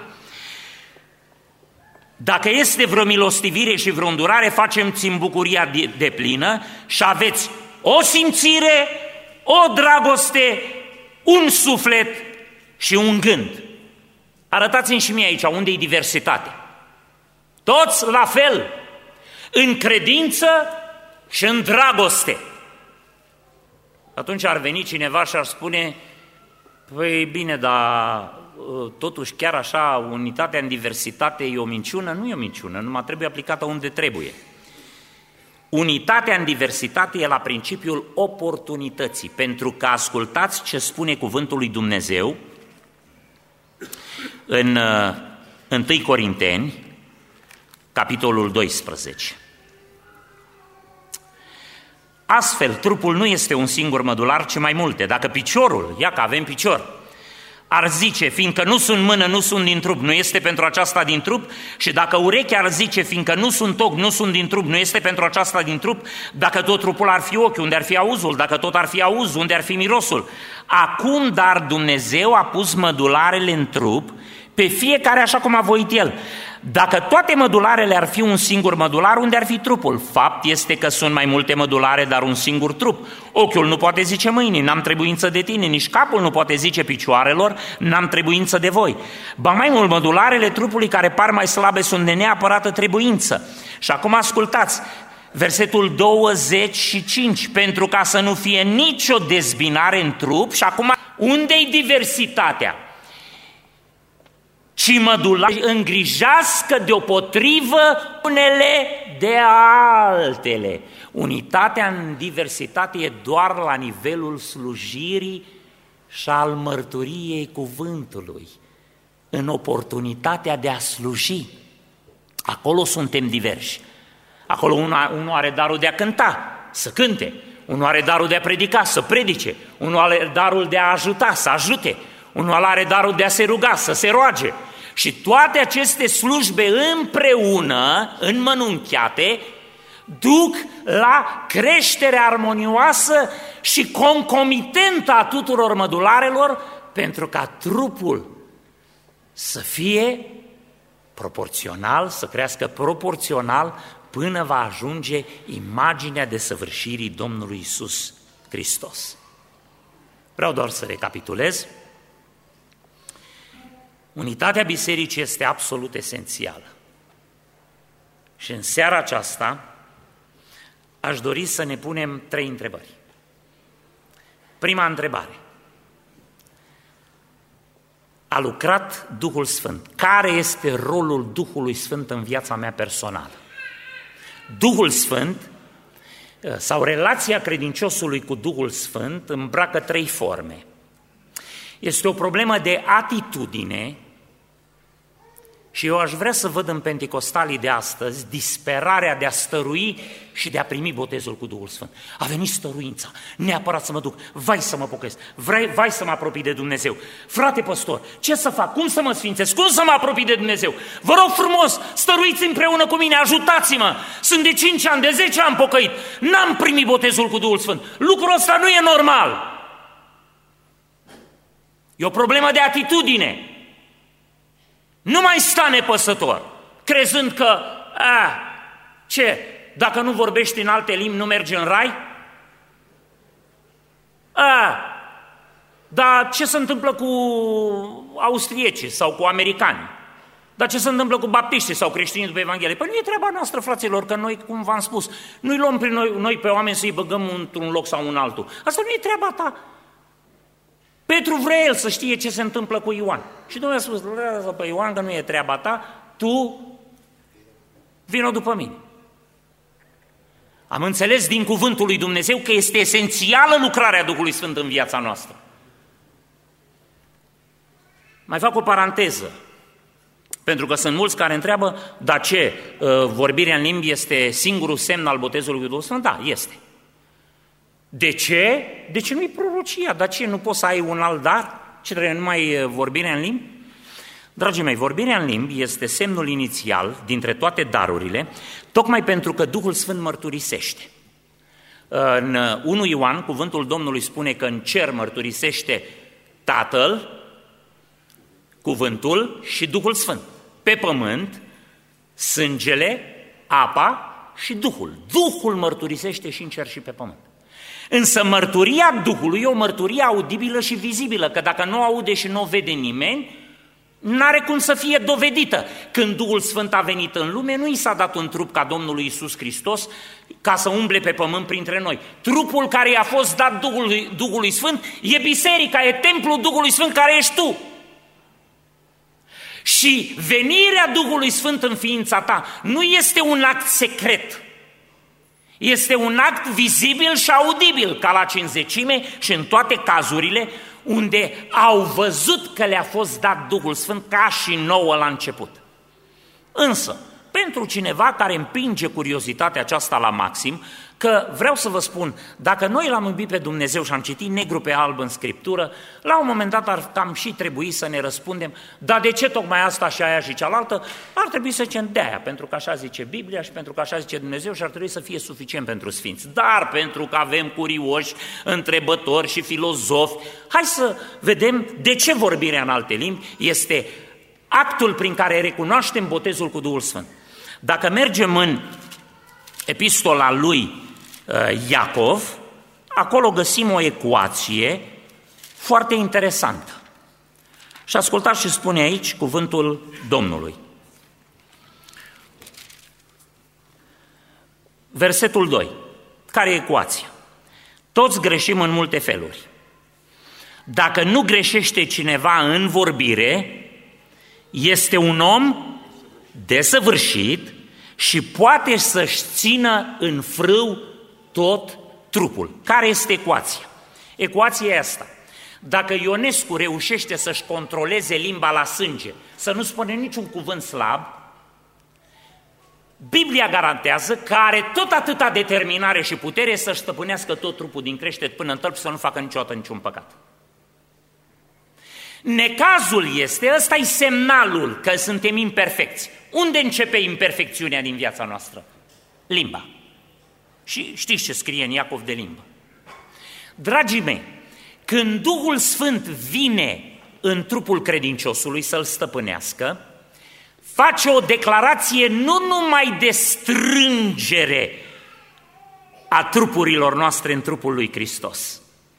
Speaker 1: Dacă este vreo milostivire și vreo îndurare, facem-ți în bucuria deplină și aveți o simțire, o dragoste, un suflet și un gând. Arătați-mi și mie aici unde e diversitate. Toți la fel, în credință și în dragoste. Atunci ar veni cineva și ar spune, păi bine, dar totuși chiar așa, unitatea în diversitate e o minciună? Nu e o minciună, numai trebuie aplicată unde trebuie. Unitatea în diversitate e la principiul oportunității, pentru că ascultați ce spune cuvântul lui Dumnezeu în întâi Corinteni, capitolul doisprezece. Astfel, trupul nu este un singur mădular, ci mai multe. Dacă piciorul, ia că avem picior, ar zice, fiindcă nu sunt mână, nu sunt din trup, nu este pentru aceasta din trup, și dacă urechea ar zice, fiindcă nu sunt ochi, nu sunt din trup, nu este pentru aceasta din trup, dacă tot trupul ar fi ochi, unde ar fi auzul, dacă tot ar fi auz, unde ar fi mirosul. Acum, dar Dumnezeu a pus mădularele în trup, pe fiecare așa cum a voit El. Dacă toate mădularele ar fi un singur mădular, unde ar fi trupul? Fapt este că sunt mai multe mădulare, dar un singur trup. Ochiul nu poate zice mâinii, n-am trebuință de tine, nici capul nu poate zice picioarelor, n-am trebuință de voi. Ba mai mult, mădularele trupului care par mai slabe sunt de neapărată trebuință. Și acum ascultați, versetul douăzeci și cinci, pentru ca să nu fie nicio dezbinare în trup. Și acum, unde-i diversitatea? Ci mădulare îngrijească deopotrivă unele de altele. Unitatea în diversitate e doar la nivelul slujirii și al mărturiei cuvântului, în oportunitatea de a sluji. Acolo suntem diversi. Acolo unul are darul de a cânta, să cânte, unul are darul de a predica, să predice, unul are darul de a ajuta, să ajute, unul are darul de a se ruga, să se roage. Și toate aceste slujbe împreună, înmănunchiate, duc la creșterea armonioasă și concomitentă a tuturor mădularelor, pentru ca trupul să fie proporțional, să crească proporțional, până va ajunge imaginea desăvârșirii Domnului Iisus Hristos. Vreau doar să recapitulez. Unitatea bisericii este absolut esențială. Și în seara aceasta aș dori să ne punem trei întrebări. Prima întrebare. A lucrat Duhul Sfânt? Care este rolul Duhului Sfânt în viața mea personală? Duhul Sfânt sau relația credinciosului cu Duhul Sfânt îmbracă trei forme. Este o problemă de atitudine și eu aș vrea să văd în penticostalii de astăzi disperarea de a stărui și de a primi botezul cu Duhul Sfânt. A venit stăruința, neapărat să mă duc, vai să mă pocăiesc, vai, vai să mă apropii de Dumnezeu. Frate păstor, ce să fac? Cum să mă sfințesc? Cum să mă apropii de Dumnezeu? Vă rog frumos, stăruiți împreună cu mine, ajutați-mă! Sunt de cinci ani, de zece ani pocăit, n-am primit botezul cu Duhul Sfânt. Lucrul ăsta nu e normal. E o problemă de atitudine. Nu mai sta nepăsător, crezând că, a, ce, dacă nu vorbești în alte limbi, nu mergi în rai? A, dar ce se întâmplă cu austriecii sau cu americani? Dar ce se întâmplă cu baptiștii sau creștinii după Evanghelie? Păi nu e treaba noastră, fraților, că noi, cum v-am spus, nu-i luăm prin noi, noi pe oameni să-i băgăm într-un loc sau în altul. Asta nu e treaba ta. Petru vrea el să știe ce se întâmplă cu Ioan. Și Dumnezeu a spus, lasă pe Ioan că nu e treaba ta, tu vino după mine. Am înțeles din cuvântul lui Dumnezeu că este esențială lucrarea Duhului Sfânt în viața noastră. Mai fac o paranteză, pentru că sunt mulți care întreabă, dar ce, vorbirea în limbi este singurul semn al botezului cu Duhul Sfânt? Da, este. De ce? De ce nu-i prorocia? Dar ce, nu poți să ai un alt dar? Ce trebuie numai vorbirea în limbi? Dragii mei, vorbirea în limbi este semnul inițial dintre toate darurile, tocmai pentru că Duhul Sfânt mărturisește. În unu Ioan, cuvântul Domnului spune că în cer mărturisește Tatăl, cuvântul și Duhul Sfânt. Pe pământ, sângele, apa și Duhul. Duhul mărturisește și în cer și pe pământ. Însă mărturia Duhului e o mărturie audibilă și vizibilă, că dacă nu aude și nu o vede nimeni, n-are cum să fie dovedită. Când Duhul Sfânt a venit în lume, nu i s-a dat un trup ca Domnului Iisus Hristos ca să umble pe pământ printre noi. Trupul care i-a fost dat Duhului, Duhului Sfânt e biserica, e templul Duhului Sfânt care ești tu. Și venirea Duhului Sfânt în ființa ta nu este un act secret, este un act vizibil și audibil, ca la cinzecime și în toate cazurile unde au văzut că le-a fost dat Duhul Sfânt ca și nouă la început. Însă, pentru cineva care împinge curiozitatea aceasta la maxim, că vreau să vă spun, dacă noi l-am iubit pe Dumnezeu și am citit negru pe alb în Scriptură, la un moment dat ar cam și trebui să ne răspundem, dar de ce tocmai asta și aia și cealaltă? Ar trebui să zicem de aia, pentru că așa zice Biblia și pentru că așa zice Dumnezeu și ar trebui să fie suficient pentru sfinți. Dar pentru că avem curioși, întrebători și filozofi, hai să vedem de ce vorbirea în alte limbi este actul prin care recunoaștem botezul cu Duhul Sfânt. Dacă mergem în epistola lui Iacov, acolo găsim o ecuație foarte interesantă. Și ascultați ce spune aici cuvântul Domnului. Versetul doi. Care e ecuația? Toți greșim în multe feluri. Dacă nu greșește cineva în vorbire, este un om desăvârșit și poate să-și țină în frâu tot trupul. Care este ecuația? Ecuația e asta. Dacă Ionescu reușește să-și controleze limba la sânge, să nu spune niciun cuvânt slab, Biblia garantează că are tot atâta determinare și putere să-și stăpânească tot trupul din creștet până în tălpi să nu facă niciodată niciun păcat. Necazul este, ăsta e semnalul că suntem imperfecți. Unde începe imperfecțiunea din viața noastră? Limba. Și știți ce scrie în Iacov de limbă. Dragii mei, când Duhul Sfânt vine în trupul credinciosului să-l stăpânească, face o declarație nu numai de strângere a trupurilor noastre în trupul lui Hristos,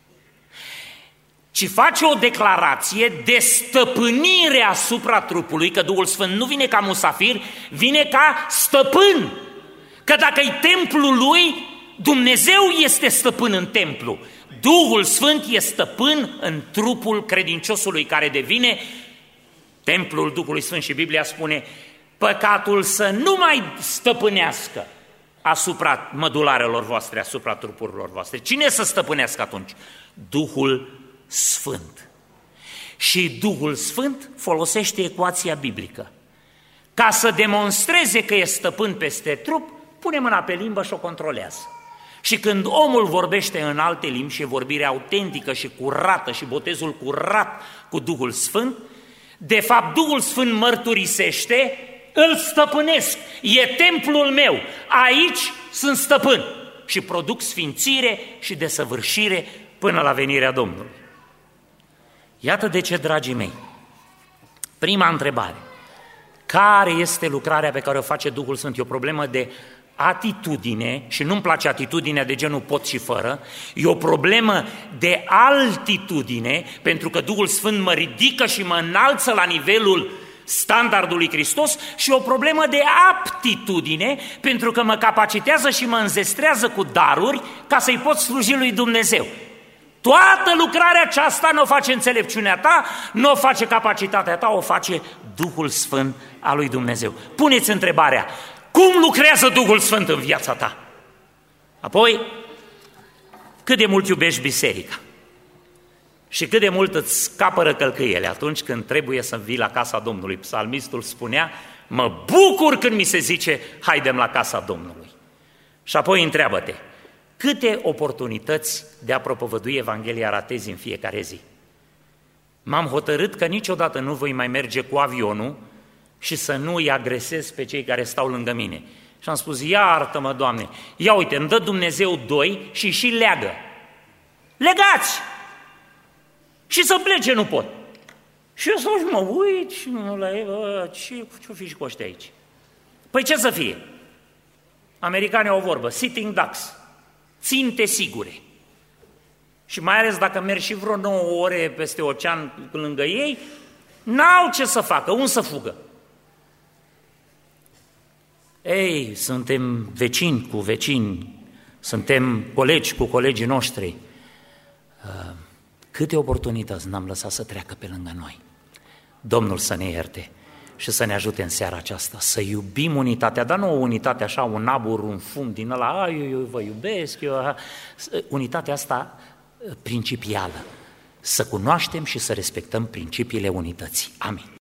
Speaker 1: ci face o declarație de stăpânire asupra trupului, că Duhul Sfânt nu vine ca musafir, vine ca stăpân. Că dacă e templul lui, Dumnezeu este stăpân în templu. Duhul Sfânt este stăpân în trupul credinciosului care devine templul Duhului Sfânt și Biblia spune păcatul să nu mai stăpânească asupra mădularelor voastre, asupra trupurilor voastre. Cine să stăpânească atunci? Duhul Sfânt. Și Duhul Sfânt folosește ecuația biblică. Ca să demonstreze că e stăpân peste trup, pune mâna pe limbă și o controlează. Și când omul vorbește în alte limbi și e vorbire autentică și curată și botezul curat cu Duhul Sfânt, de fapt Duhul Sfânt mărturisește, îl stăpânesc, e templul meu, aici sunt stăpân și produc sfințire și desăvârșire până la venirea Domnului. Iată de ce, dragii mei, prima întrebare, care este lucrarea pe care o face Duhul Sfânt? E o problemă de atitudine și nu-mi place atitudinea de genul pot și fără, e o problemă de altitudine, pentru că Duhul Sfânt mă ridică și mă înalță la nivelul standardului Hristos și o problemă de aptitudine, pentru că mă capacitează și mă înzestrează cu daruri ca să-i pot sluji lui Dumnezeu. Toată lucrarea aceasta nu o face înțelepciunea ta, nu o face capacitatea ta, o face Duhul Sfânt al lui Dumnezeu. Puneți întrebarea, Cum lucrează Duhul Sfânt în viața ta? Apoi, cât de mult iubești biserica și cât de mult îți scapără călcâiele atunci când trebuie să vii la casa Domnului. Psalmistul spunea, mă bucur când mi se zice, haidem la casa Domnului. Și apoi întreabă-te, câte oportunități de a propovădui Evanghelia ratezi în fiecare zi? M-am hotărât că niciodată nu voi mai merge cu avionul și să nu îi agresez pe cei care stau lângă mine. Și am spus, iartă-mă, Doamne, ia uite, îmi dă Dumnezeu doi și și leagă. Legați! Și să plece nu pot. Și eu stau și mă uit și mă la ei, bă, ce, ce-o fi și cu ăștia aici? Păi ce să fie? Americanii au o vorbă, sitting ducks, ținte sigure. Și mai ales dacă mergi și vreo nouă ore peste ocean lângă ei, n-au ce să facă, unde să fugă? Ei, suntem vecini cu vecini, suntem colegi cu colegii noștri. Câte oportunități n-am lăsat să treacă pe lângă noi. Domnul să ne ierte și să ne ajute în seara aceasta să iubim unitatea, dar nu o unitate așa, un abur, un fum din ăla, ai, eu, eu vă iubesc, eu... unitatea asta principială, să cunoaștem și să respectăm principiile unității. Amin.